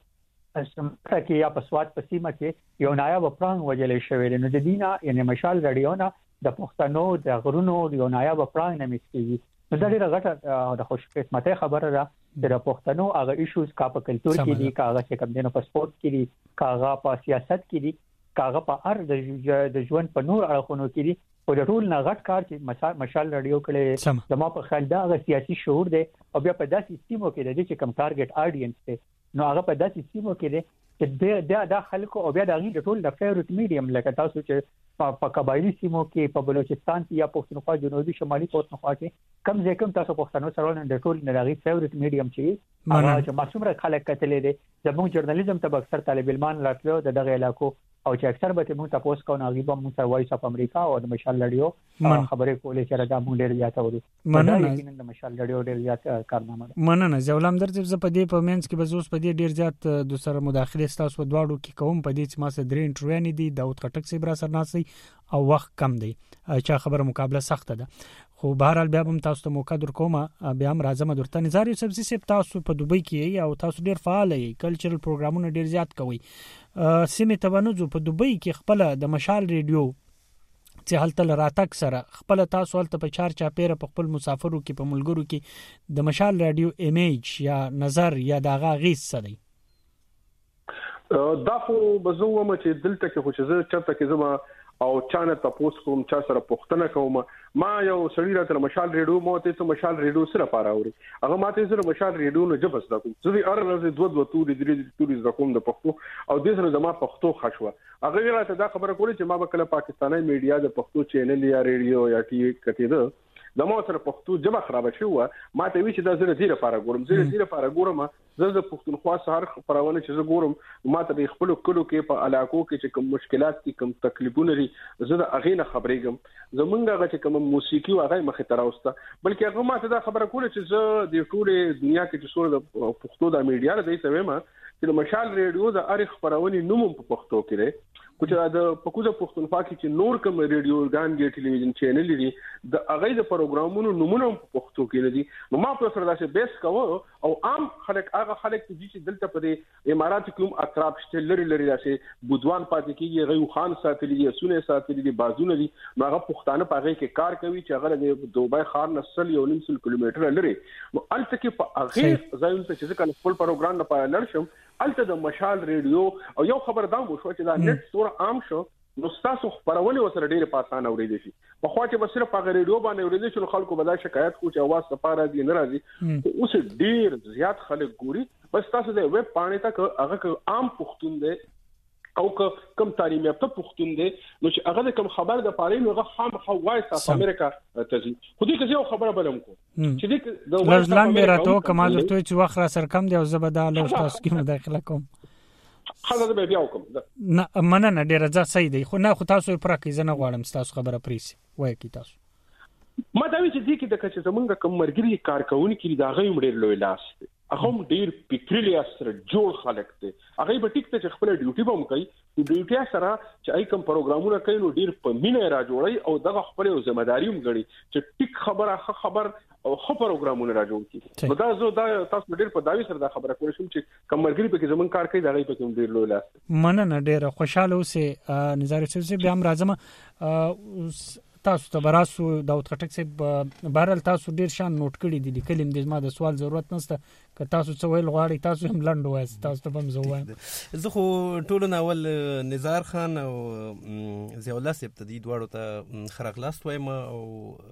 اسمته کې یا په سواد په سیمه کې یو نایاب پرنګ وجلې شوی دی نو د دینه یعنی مشال رادیو نه د پښتنو د غرونو یو نایاب پرنګ نه مسکیږي نو دا ډیره غټه د خوش قسمته خبره ده د پښتنو هغه ایشوز کا په کلچر کې دي کاغه چې کوم دینه په سپورت کې دي کاغه په سیاست کې دي کاغه په هر د ژوند په نور اړخونو کې دي او د ټول نه غټ کار چې مشال رادیو کړي زما په خیال دا غو سیاسي شعور دی او بیا په داسې سیمو کې د دې چې کم ټارګټ اډینس دی نو هغه په داسې سیمو کې دی چې دا د خلکو او بیا د غي ټول د فیورټ میډیم لکه تاسو چې په قبایلی سیمو کې په بلوچستان کې یا پښتونخوا جنوبي شمالي پښتونخوا کې کم ځای کم تاسو پښتنو سره د ټول د غي فیورټ میډیم چې هغه چې معصومره خلک کتلې دي زموږ جرنالیزم ته اکثر طالب علمان راتلو د دغه علاقو او چې اکثر به موږ تاسو کو نه غیبه موږ سره وایس اپ امریکا او د مشال رادیو خبرې کولې چې دا موږ ډیر زیات اورو مننه د مشال رادیو ډیر زیات کارنامه ده.
مننه ضیاء الله همدرد ز په دې په مینس کې بزوس په دې ډیر زیات د سره مداخله تاسو دواړو کې کوم په دې چې ما سره درې انټرویو نه دي داوود خټک سی برا سره ناسي او وخت کم دی چې خبره مقابله سخته ده خو بهرحال بیا هم تاسو ته موقع درکوم بیا هم راځم درته. نزار یوسفزي صاحب تاسو په دوبۍ کې او تاسو ډیر فعال یې، کلچرل پروګرامونه ډیر زیات کوي. سیمه تبانوزو په دوبۍ کې خپل د مشال ریډیو چې هلته لراتک سره خپل تاسو هلته په چار چاپیره په خپل مسافرو کې په ملګرو کې د مشال رادیو ایمیج یا نظر یا دغه غیس سره
دا خو بزوم چې دلته کې خو چې زه چرته کې زما او چانه تاسو کوم چا سره پوښتنه کوم ما یو سړی راته مشال ریډیو مو ته مشال ریډیو سره پاره اوري هغه ماته سره مشال ریډیو نه جبس دا کوم زه ار ورځ دوه دوه توري درې توري زکوم د پښتو او د سره زما پښتو خښوه هغه راته دا خبره کوله چې ما به کله پاکستاني میډیا د پښتو چینل یا ریډیو یا ټي وي کته ده د مو سره پښتو جبه خراب شو ما ته وی چې دا زره زیره لپاره ګورم زره زیره لپاره ګورم زه د پښتونخوا سره خبرونه چې زه ګورم ما ته د خپل کلو کې په علاقو کې چې کوم مشکلات دي کوم تکلیفونه لري زه د اغه نه خبرېږم زمونږ هغه چې کوم موسیقي او هغه مخه تراوسته بلکې هغه ما ته دا خبره کوله چې زه د ټوله دنیا کې چې څوره د پښتو د میډیا د ایسه ما چې مشال ریډیو د اړ خبرونه نوم په پښتو کې لري کوچا د پکوزه پښتونخوا کې چې نور کوم ریډیو ګان کې ټلویزیون چینل لري د هغه د پروګرامونو نمونه په پښتو کې لري نو ما په سره داسې بیس کوو او عام خلک هغه خلک چې دلته په امارات کې کوم اطراف شته لري لري داسې بودوان پاتې کېږي غيو خان ساتلي دي سونه ساتلي دي بازونه دي نو هغه پښتانه په هغه کې کار کوي چې هغه د دوبای خار نسل یو نیم سل کیلومتر لري نو الته کې په هغه ځای ته چې کله خپل پروګرام نه پاره لرشم الته د مشال ریډیو او یو خبر دا مو شو چې دا نت سور عام شو نو تاسو خبرونه وسره ډیره په اسانه اورېدل شي په خوا چې بس صرف هغه ریډیو باندې اورېدل شي خلکو به دا شکایت کوي چې اواز سپاره دي نه راځي اوس ډیر زیات خلک ګوري بس تاسو د ویب پاڼې تک هغه عام پښتون دی او کوم تعلیم یافته پښتون دی نو چې هغه کوم خبر د پاره نو هغه هم حوای ساوث امریکا ته ځي خو دې کې یو خبره بلم کو چې دې د
ورزلان به راته کومه درته چې وخت را سر کم دی او زبدا له تاسو کې مداخله کوم
خلاص به بیا وکم
نه مننه ډیر ځا صحیح دی خو نه خو تاسو یې پرکې زنه غواړم تاسو خبره پریسي وای کی تاسو
ما دا وی چې دې کې د کچې زمونږ کوم مرګري کارکون کې دا غي مډیر لوی لاس دی هغه ډیر فکرلی سره جوړ خلک دي هغه به ټیک ته خپل ډیوټي به هم کوي ډیوټي سره چې ای کوم پروګرامونه کوي نو ډیر په مینه را جوړي او دغه خپل ځمېداري هم غړي چې ټیک خبره خبر او خو پروګرامونه را جوړ کړي نو دا زه دا تاسو ډیر په داوی سره دا خبره کوم چې کوم مرګري په کې زمون کار کوي دا غي په کوم ډیر لوی لاس
مننه ډیر خوشاله اوسه نظر چې بیا هم راځم تاسو ته براسو داوود خټک صاحب بهرال تاسو ډیر شان نوٹ کړی دي لیکلم د ما د سوال ضرورت نشته که تاسو څه ویل غواړئ تاسو هم لنډ وایي تاسو ته هم زه وایم
زه خو ټولو ناول نزار خان او ضیاء الله صاحب ته دي دواړو ته خرغلاست وایم او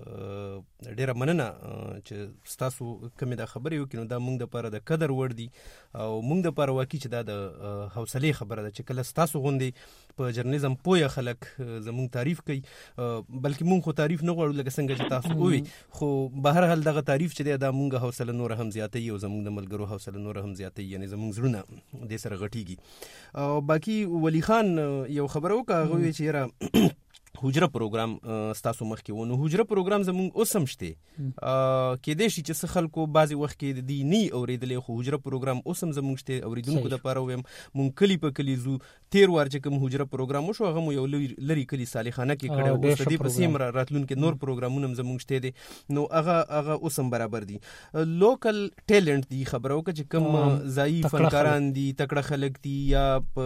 ډیره مننه چې تاسو کومه د خبرې وکړو دا موږ د لپاره د قدر وړ دي او موږ د لپاره واقعي چې دا د حوصله خبره ده چې کله تاسو غوندي په جرنالیزم پوهه خلک زموږ تعریف کوي بلکې موږ خو تعریف نه غواړو لکه څنګه چې تاسو وایي خو بهر حال دغه تعریف چې دا موږ حوصله نور هم زیاتوي او زموږ د ملګرو حوصله نور هم زیاتوي یعنی زموږ زړونه د سره غټيږي او باقي ولی خان یو خبرو کاغوي چې را حجره پروګرام ستاسو مخ کې ونه حجره پروګرام زموږ اوسم شته کې د شي چې خلکو بعضي وخت کې د دینی اوریدلې خو حجره پروګرام اوسم زموږ شته اوریدونکو د پاره ویم مونږ کلی په کلی زو تیر وار چې کوم حجره پروګرام وشو هغه یو لری کلی صالحانه کې کړه او د دې په سیم راتلونکو نور پروګرامونه زموږ شته دي نو هغه هغه اوسم برابر دي لوکل ټیلنت دي خبرو کې کوم ضعیف فنکاران دي تکړه خلک دي یا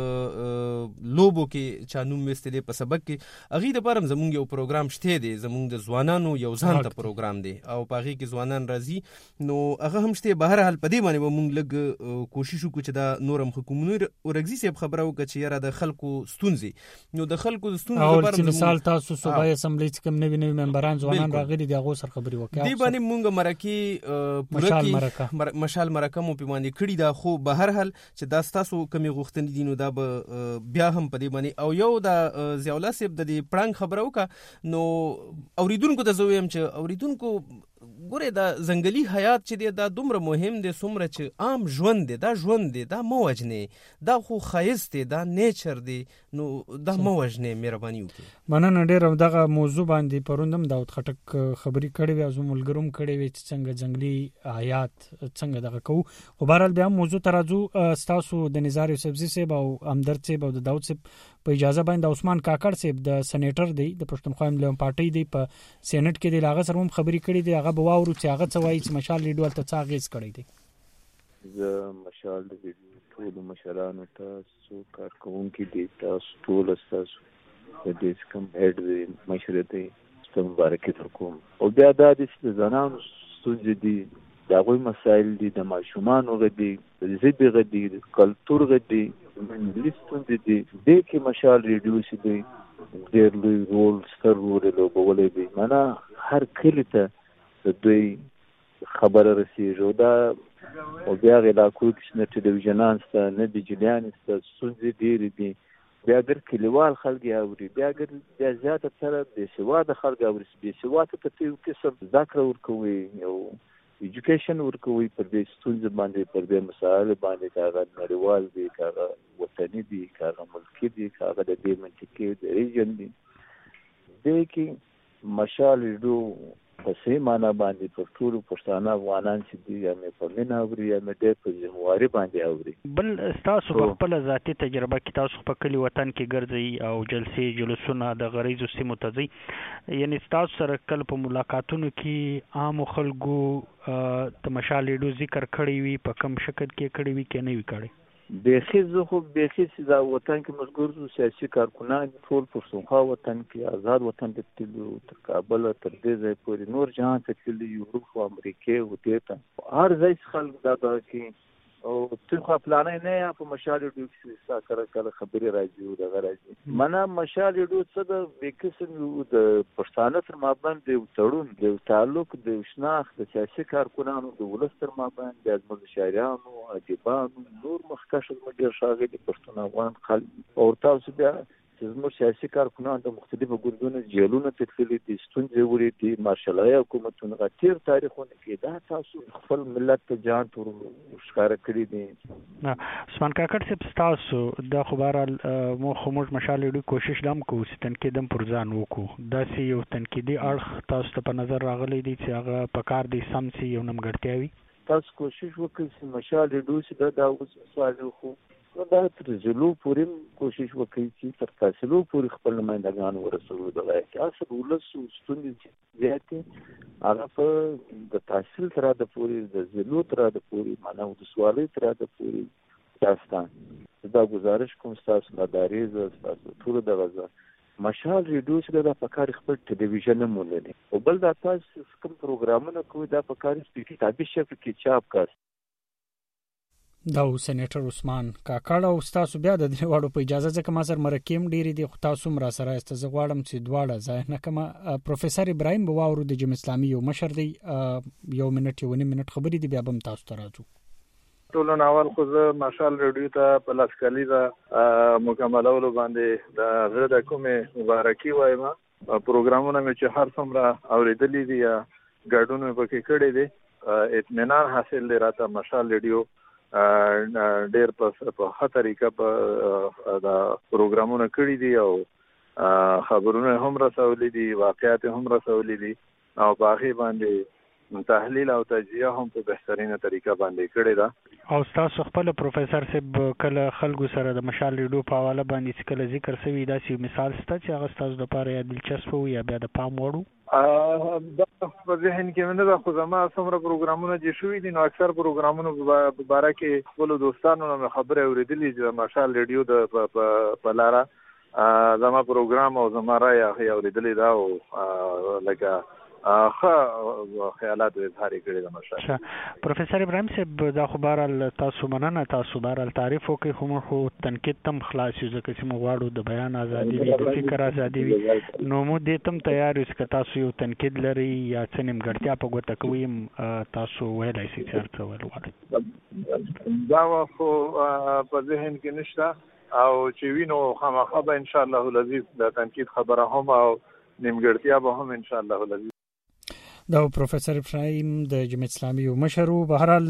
په لوبو کې چانو مستلې په سبق کې اغه پرم زمونږ یو پروګرام شته دی زمونږ د ځوانانو یو ځان ته پروګرام دی او پاغي کې ځوانان راځي نو هغه هم شته بهر حال پدې باندې مونږ لګ کوشش وکړو چې دا نورم حکومت ورګزي سیب خبرو کې چې یاره د خلکو ستونزې نو د خلکو ستونزې
لپاره مثال تاسو صوبای اسمبلی چې کوم نوی نوی ممبران ځوانان راغلي دي هغه سره خبري وکړي
دی باندې مونږ مرکه
مشال مرکه
مشال مرکه مو په باندې کړی دا خو بهر حال چې دا تاسو کمی غوښتنې دي نو دا بیا هم پدې باندې او یو د ضیاء الله صاحب د پړنګ خبرو کا نو اوریدونکو ته زویم چې اوریدونکو ګوره دا ځنګلي حیات چې دی دا دومره مهم دی څومره چې عام ژوند دی دا ژوند دی دا مه وژنې دا خو ښایست دی دا نیچر دی نو دا مه وژنې مهرباني وکړئ.
مننه ډېر. دغه موضوع باندې پروندم داود خټک خبرې کړې وې او زموږ ملګرو هم کړې وې چې څنګه ځنګلي حیات څنګه دغه کوو. خو بهرحال بیا موضوع ته راځو. ستاسو د نزار یوسفزي صاحب او همدرد صاحب او د داود صاحب په اجازه باندې عثمان کاکړ صاحب د سېنیټر دی د پښتونخوا ملي پارټۍ دی په سېنات کې دی هغه سره هم خبرې کړې دي. هغه به واورو چې هغه څه وایي چې مشال ریډیو ته څه اغېز کړی دی.
زه مشال ریډیو ټول مشرانو ته څو کارکونکي دي تاسو ټول تاسو د دې کوم هډ دی مشر دی ستاسو مبارکي درکوم. او بیا دا د ځانانو ستونزې دي د هغوی مسایل دي د ماشومانو غدي د ژبې غدي د کلتور غدي ملي ستونزې دي. دې کې مشال ریډیو چې دی ډېر لوی رول ستر رول یې لوبولی دی. معنا هر کلي ته د دوی خبره رسېږي او دا او بیا هغې علاقو کې چې نه ټلویزیونان شته نه بجلیانې شته ستونزې ډېرې دي. بیا اګر کلیوال خلک یې اوري بیا اګر بیا زیاته تره بې سواده خلک اوري. بې سواده ته یو قسم زده کړه ورکوي یو ایجوکیشن ورکوي پر دې ستونزې باندې پر دې مسایلو باندې که هغه نړیوال دي که هغه وطني دي که هغه ملکي دي که هغه د دې منطقې د ریجن دي. دې کې مشال ریډیو په صحیح معنا باندې پر ټولو پښتانه افغانان چې دي یا مې په مینه اوري یا مې ډېر په ذمواري باندې اوري.
بل ستاسو په خپله ذاتي تجربه کې تاسو په کلي وطن کې ګرځئ او جلسې جلوسونه د غریزو سیمو ته ځئ، یعنې ستاسو سره کله په ملاقاتونو کې عامو خلکو د مشال ریډیو ذکر کړی وي په کوم شکل کې کړی وي که نه وي کړی؟
بیخي زه خو بیخي چې دا وطن کې مشغول شو سیاسي کارکنان ټول پښتونخوا وطن کې آزاد وطن ته تللي تر کابله تر دې ځای پورې نور جهان ته تللي یورپ خو امریکې و دې ته هر ځای خلک دا دغه کې او ته خو پلانې نه یا په مشال ریډیو کې ستا کله کله خبرې راځي او دغه راځي. منه مشال ریډیو څه د بې قسم د پښتانه تر مابین د یو تړون د یو تعلق د یو شناخت د سیاسي کارکنانو د ولس تر مابین د زموږ شاعرانو ادیبانو نور مخکښ زموږ ډېر ښاغلي پښتون افغان خلک او تاسو بیا چې زموږ سیاسي کارکنان د مختلفو ګوندونو جیلونو ته تللي دي ستونزې وړي دي مارشالایي حکومتونه هغه تېر تاریخونه کې دا تاسو خپل ملت ته جان تور ښکاره کړي دي.
عثمان کاکړ صاحب ستاسو دا خو بهرحال موږ موږ مشال ریډیو کوشش لا هم کوو چې تنقید هم پر ځان وکړو. داسې یو تنقیدي اړخ تاسو ته په نظر راغلی دی چې هغه په کار دی سم سي یو نیمګړتیا وي؟
تاسو کوشش وکړئ چې مشال ریډیو چې دا اوس مثال خو نو دا تر ضلعو پورې کوشش وکړي چې تر تحصیلو پورې خپل نمایندګان ورسوي. دغه کې اصل ولس ستونزې زیاتې هغه په د تحصیل تر حده پورې د ضلعو تر حده پورې معنا ولسوالۍ تر حده پورې داستان دا گزارش کوم ستاسو له دریزه ستاسو ټولو دغه مشال ریډیو چې دا په کار خپل ټلویزیون هم ولري او بل دا تاسو کوم پروګرامونه کوي دا په کار په کتابي شکل کې چاپ کړئ.
دا سېنیټر عثمان کاکړ او تاسو بیا د دې واړو په اجازه ځکه ما سره مرکیم ډیری دي خو تاسو مرا سره است زه غواړم چې دواړه ځای نه کما پروفیسور ابراهیم بواورو د جمع اسلامي یو مشر دی یو منټ یو نیم منټ خبرې دی بیا هم تاسو ته راځو.
ټولو ناول خو زه مشال ریډیو ته په لاس کلیزه مکملولو باندې د غره د کومې مبارکي وایم. پروګرامونه مې چې هر څومره اوریدلي دي یا ګډون مې پکې کړی دی اطمینان حاصل دی راته مشال ریډیو ډېر په ښه طریقه په دا پروګرامونه کړي دي او خبرونه هم رسولي دي واقعیات هم رسولي دي او په هغې باندې تحلیل او تجزیه هم په بهترینه طریقه باندې کړې ده.
او تاسو خپل پروفیسور صاحب کله خلکو سره د مشال ریډیو په حواله باندې چې کله ذکر شوی داسې مثال شته چې هغه تاسو لپاره یا دلچسپ وي یا بیا د پام وړ؟
دا په ذهن کې نه ده خو زما څومره پروګرامونه چې شوي دي نو اکثر پروګرامونو په باره کې خپلو دوستانو نه خبرې اورېدلي چې د مشال ریډیو د په لاره زما پروګرام او زما رایه هغې اورېدلې ده او لکه ښه خیالات اظهار کړي د مشال.
پروفیسور ابراهیم صاحب دا خو بهرحال تاسو مننه تاسو بهرحال تعریف وکړئ خو موږ خو تنقید ته هم خلاص یو ځکه چې موږ غواړو د بیان ازادي وي د فکر ازادي وي نو موږ دې ته هم تیار یو چې تاسو یو تنقید لرئ یا څه نیمګړتیا په ګوته کوئ هم تاسو ویلی شئ چې هر څه ویل غواړئ.
دا خو په ذهن کې نشته او چې وینو خامخا به انشاءالله العزیز د تنقید خبره هم او نیمګړتیا به هم انشاءالله العزیز.
دا پروفیسور ابراهیم د جمعیت اسلامي مشر بهرال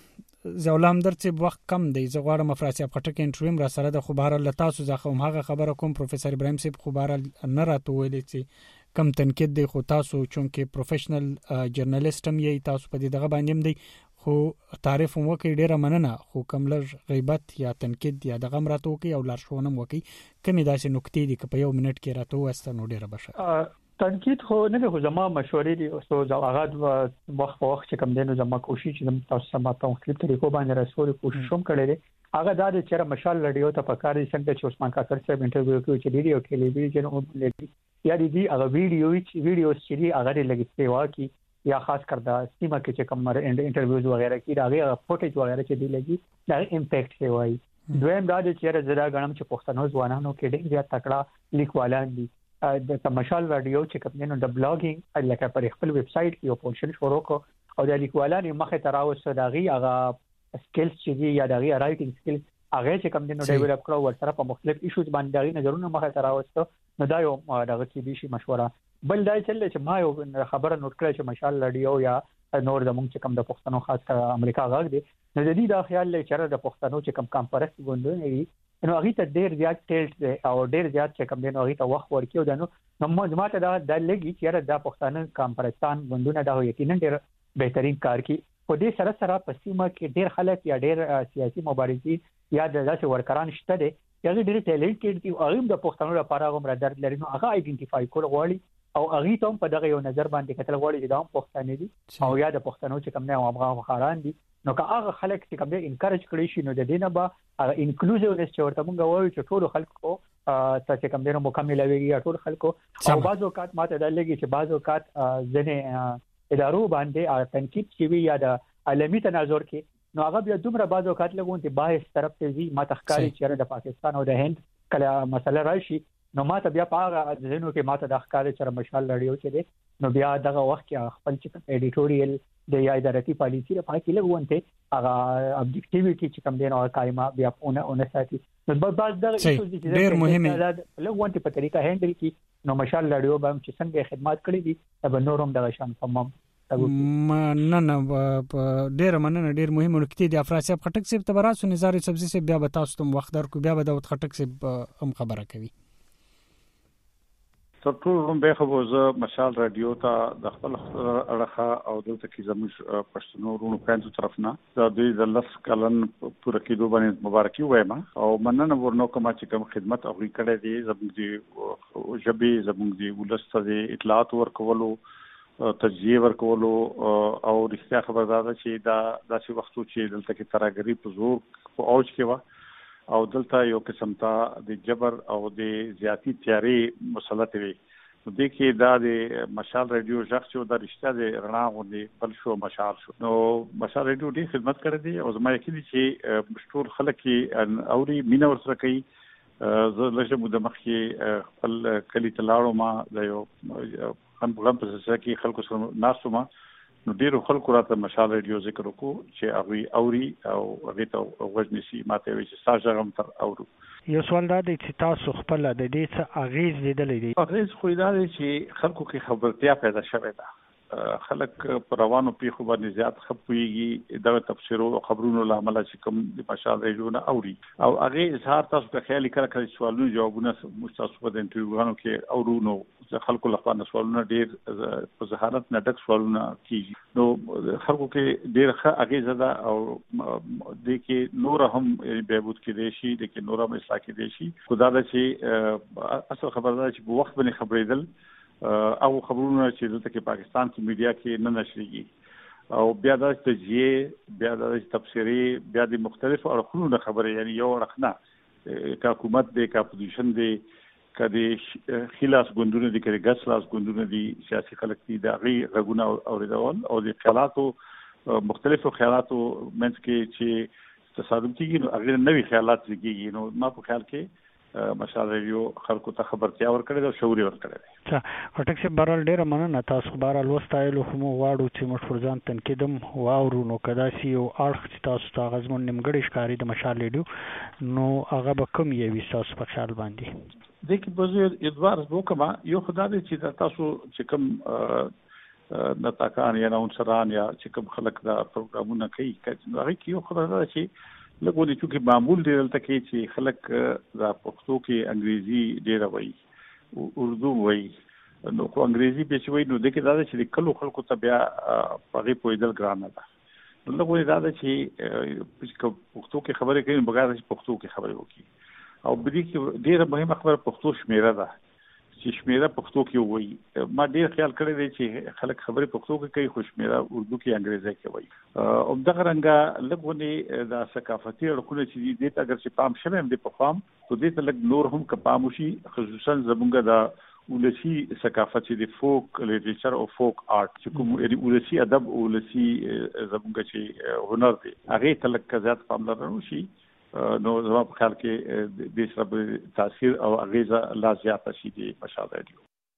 زولام درڅ وخت کم دی زه غواړم افراسیاب خټک انټرویم را سره د خو بهرال تاسو ځخه هم هغه خبره کوم پروفیسور ابراهیم صاحب خو بهرال نه راته ویلې چې کم تنقید دی خو تاسو چونکه پروفیشنل جرنالیست هم یې تاسو په دې دغه باندې دی خو تعریف هم وکي ډیره مننه خو کم لږ غیبت یا تنقید یا دغه مراتو وکي او لارښوونه وکي کمی داسې نکتې دي چې په یو منټ کې راته واسته نو ډیره بشه
تنقید خو نه خو زما مشورې دي او زه هغه وخت په وخت چې کوم دینو زما کوشش چې تاسو سم په مختلف طریقو باندې رسول کوشش هم کړی دی هغه د چیرې مشال رادیو ته پکاري څنګه چې عثمان کاکر صاحب انټرویو کوي چې ریډیو ټلویزیون او لګي یا دي هغه ویډیو چې ویډیوز چې هغه لګي سیوا کی یا خاص کر دا سیما کې چې کوم انټرویوز وغیرہ کی هغه فوټیج وغیرہ چې دی لګي دا امپیکټ دی وایي دویم دا چې چیرې زړه غنم چې پښتنو ځوانانو کې ډېر زیات تکړه لیکوالان دي د مشال رادیو چې کوم د بلاګینګ لکه پر خپل ویب سټ کې یو پوزیشن شروع کو او د لیکوالانو مخه تراوس دغه هغه سکلز چې دی یا دغه رائټینګ سکلز هغه چې کوم د ډیولپ کړو ورسره په مختلف ایشوز باندې دغه نظرونه مخه تراوس نو دا یو دغه کې دي شي مشوره بل دا چې ما یو خبره نوٹ کړه چې مشال رادیو یا نور د مونږ چې کوم د پښتنو خاص کر امریکا غږ دی نو د دې د خیال لري چې د پښتنو چې کوم کانفرنس غونډونه دي نو هغه ته ډیر زیات ټیلټ دی او ډیر زیات چې کوم دی نو هغه ته وخت ورکیو دا نو نو جماعت دا د لګي چې د پښتون کانفرنسان غونډونه دا یقینا ډیر بهترین کار کی په دې سره سره په سیمه کې ډیر خلک یا ډیر سیاسي مبارزین یا د داسې ورکران شته دي چې ډیر ټیلنټډ دي او هغه د پښتنو لپاره هم درد لري نو هغه آیډنټیفای کول غواړي او هغه ته په دغه یو نظر باندې کتل غواړي چې دا هم پښتانه دي او یا د پښتنو چې کوم نه او هغه خاران دي نو که هغه خلک چې کوم دې انکریج کړی شي نو د دینه به هغه انکلوزیونس چې ورته مونږ وایو چې ټول خلکو ته چې کوم دې مکمل ویږي ټول خلکو او بعض اوقات ماته دا لګي چې بعض اوقات ځنه ادارو باندې تنقید شوی یا د عالمي تناظر کې نو هغه بیا دومره بعض اوقات لګون ته باهس طرف ته زی ما تخکاری چې د پاکستان او د هند کله مسله راشي نو ماته بیا په هغه ځینو کې ماته د ښکارې چې مشال رادیو چې دی نو بیا دغه وخت کې خپل چې ایډیټوریل د یا ادارتي پالیسي لپاره کې لګونته هغه ابجیکټیویټي چې کوم دی نو قائمه بیا اون اون ساتي نو بعض دغه چې
ډیر مهمه
لګونته په طریقه هندل کې نو مشال رادیو به چې څنګه خدمات کړې دي به نورم دغه شان تمام
نه نه ډیر مننه ډیر مهمه نکته دي افراسیاب خټک صاحب تبراسو نظر سبزی صاحب بیا به تاسو ته وخت درکو بیا به د خټک صاحب هم خبره کوي
تر ټولو به خبره مشال رادیو ته د خپل اړخه او دلته کې زموږ پښتنو ورونو پاندو طرف نه د دوی د لس کلن پوره کېدو باندې مبارکي وایم او مننه ورنو کوم چې کوم خدمت او کړې دي زموږ دی ژبې زموږ دی ولسته دی اطلاعات ورکولو تجزیه ورکولو او رښتیا خبردار چې دا داسې وختو چې دلته کې تراګری په زور په اوج کې و او دلته یو قسم ته د جبر او د زیاتی تیاری مسلط وي نو د کې دا د مشال رادیو ځخ چې د رښتیا د رڼا غوندي بل شو مشال شو نو مشال رادیو ډېر خدمت کړی دی او زما یقین دي چې مشتور خلک کې اوري مینه ورسره کوي زه لږه موده مخکې خپل کلی ته لاړم ما د یو هم په غم په څه کې خلکو سره ناسو ما نو ډیرو خلکو راته مشال رادیو ذکر وکړو چې هغه اوري او هغه ته وژنسي ماته وی چې ساجه غم تر اورو
یو سوال دا دی چې تاسو خپل د دې څه اغیز لیدلې دي
اغیز خو دا دی چې خلکو کې خبرتیا پیدا شوه ده خلک پر روانو پیښو باندې زیات خپويږي دا تفسیرو او خبرونو لامل چې کوم د مشال رادیو نه اوري او هغه اظهار تاسو ته خیالي کړه کړئ سوالونو جوابونه مستاسو په انټرویوګانو کې اورونو خلکو لپاره سوالونه ډیر په ظاهرت نه ډک سوالونه کیږي نو خلکو کې ډیر ښه اغیزه ده او د کې نور هم بهبود کې دي شي د کې نور هم اصلاح کې دي شي خدای چې اصل خبردار چې په وخت باندې خبرېدل او خبرونه چې دلته کې پاکستان کې میډیا کې نه نشريږي او بیا د تجزیه بیا د تفسیری بیا د مختلفو اړخونو خبرې یعنی یو اړخ نه کا حکومت دی کا اپوزیشن دی کدي خلاص ګوندونه دي کړي ګسلاس ګوندونه دي سیاسي خلک دي د غي غږونه اوریدل او د خیالاتو مختلفو خیالاتو منځ کې چې تصادم کیږي نو هغه نوې خیالات زیږي نو ما په خیال کې مشال رادیو خلکو ته خبرتیا ورکړي او شعور ورکړي
څه هټک څه بارال ډیر مننه تاسو بارال وستایلو خو مو واړو چې موږ فرزان تنقیدم واورو نو کدا سی او اړخ چې تاسو ته غزمون نیمګړی ښکاری د مشال رادیو نو هغه به کم یوي تاسو په خیال باندې
د کې په یو ادوار وکما یو خدای چې تاسو چې کوم نتاکان یا نونسران یا چې کوم خلک دا پروګرامونه کوي هغه کې یو خبره ده چې لګونی چې معمول دی دلته کې چې خلک دا پښتو کې انګریزي ډیر وایي اردو وایي نو کو انګریزي به شوی نو د کې دا چې کلو خلکو ته بیا پغې پویدل ګرانه ده نو لګونی دا چې پښتو کې خبرې کوي بغیر چې پښتو کې خبرې وکړي او بده کې ډیره مهمه خبره پښتو شمیره ده چې شمیره پښتو کې وایي ما ډیر خیال کړی دی چې خلک خبرې پښتو کې کوي خو شمیره اردو کې انګریزي کې وایي او دغه رنګه لګونی دا ثقافتي اړخونه چې دې ته اگر چې پام شوه هم دې په پام تو دې ته لګ نور هم ک پام وشي خصوصا زمونږ دا ولسی ثقافت چې د فوک لیټریچر او فوک آرت چې کوم ولسی ادب او ولسی زمونږ چې هنر دی هغه ته لګ زیات پاملرنه وشي نو زما په خیال کې د سره تاثیر او اغیزه لا زیاته شي د مشال رادیو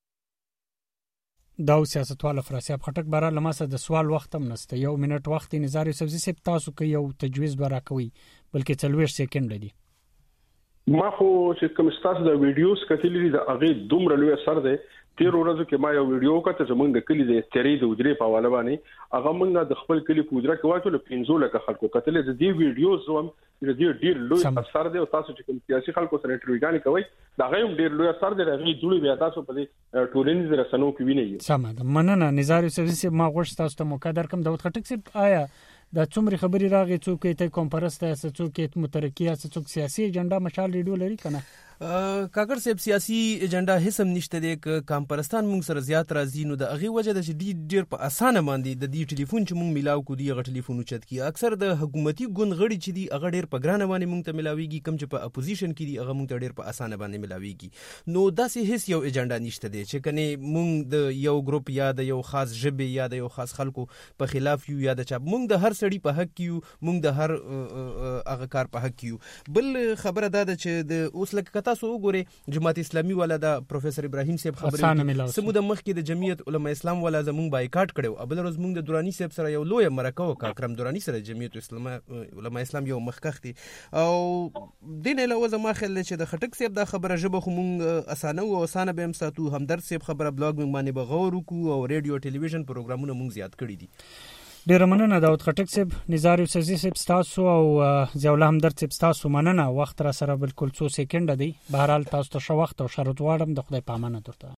دا سیاستوال افراسیاب خټک بارا لماسه د سوال وخت هم نسته یو منټ وخت نظر یوسفزي سپ تاسو کې یو تجویز برا کوي بلکې څلوېښت سکند دی
ما خو چې کوم ستاسو د ویډیوز کتلې د هغه دومره لوی اثر دی تیر ورځو کې ما یو ویډیو کته چې موږ د کلی د استری د وجري په حواله باندې هغه موږ د خپل کلی په وجره کې واټو له پنځو لکه خلکو کتلې د دې ویډیوز زوم د دې ډیر لوی اثر دی او تاسو چې کوم سیاسي خلکو سره انټرویوګان کوي دا غوښم ډیر لوی اثر دی راغلي جوړي بیا تاسو په دې ټولنیز رسنیو کې وینئ
سم ده مننه نظر یوسفزي ما غوښ تاسو ته موقع درکم داوود خټک سپ آیا دا څومره خبري راغی څوک ته کانفرنس ته څوک مترقیه څوک سیاسي ایجنډا مشال ریډیو لري کنه
کاکر صاحب سیاسي ایجنډا هیڅ هم نشته دی ک کمپرستان مونږ سره زیات راځي نو د هغه وجه د چې ډیر په اسانه باندې د دې ټلیفون چې مونږ ملاو کو دی هغه ټلیفون چت کی اکثر د حکومتي ګوند غړي چې دی هغه ډیر په ګرانه باندې مونږ ته ملاويږي کم چې په اپوزیشن کې دی هغه مونږ ته ډیر په اسانه باندې ملاويږي نو داسې هیڅ یو ایجنډا نشته دی چې کني مونږ د یو ګروپ یا د یو خاص ژبه یا د یو خاص خلکو په خلاف یو یا د چا مونږ د هر سړي په حق کیو مونږ د هر هغه کار په حق کیو بل خبره دا ده چې د اوس لکه کتا سو وګوره جماعت اسلامي والا دا پروفیسور ابراهیم صاحب خبرې سمو د مخ کې د جمعیت علماء اسلام والا زمون بایکاټ کړو ابل روز مونږ د دورانی صاحب سره یو لوی مرکه وکړه اکرم دورانی سره جمعیت اسلام علماء اسلام یو مخکختي او دین له زما خل چې د خټک صاحب دا خبره جبه خو مونږ اسانه او اسانه به هم ساتو همدرد صاحب خبره بلاګ مونږ باندې بغور وکړو او ریډیو ټلویزیون پروګرامونه مونږ زیات کړی دي
ډیر مننه داود خټک صاحب نظر یوسفزي صاحب تاسو او ضیاءالله همدرد صاحب تاسو مننه وخت را سره بالکل څو سکند دی بهرحال تاسو ته شو وخت او شرط واړم د خدای پامانه درته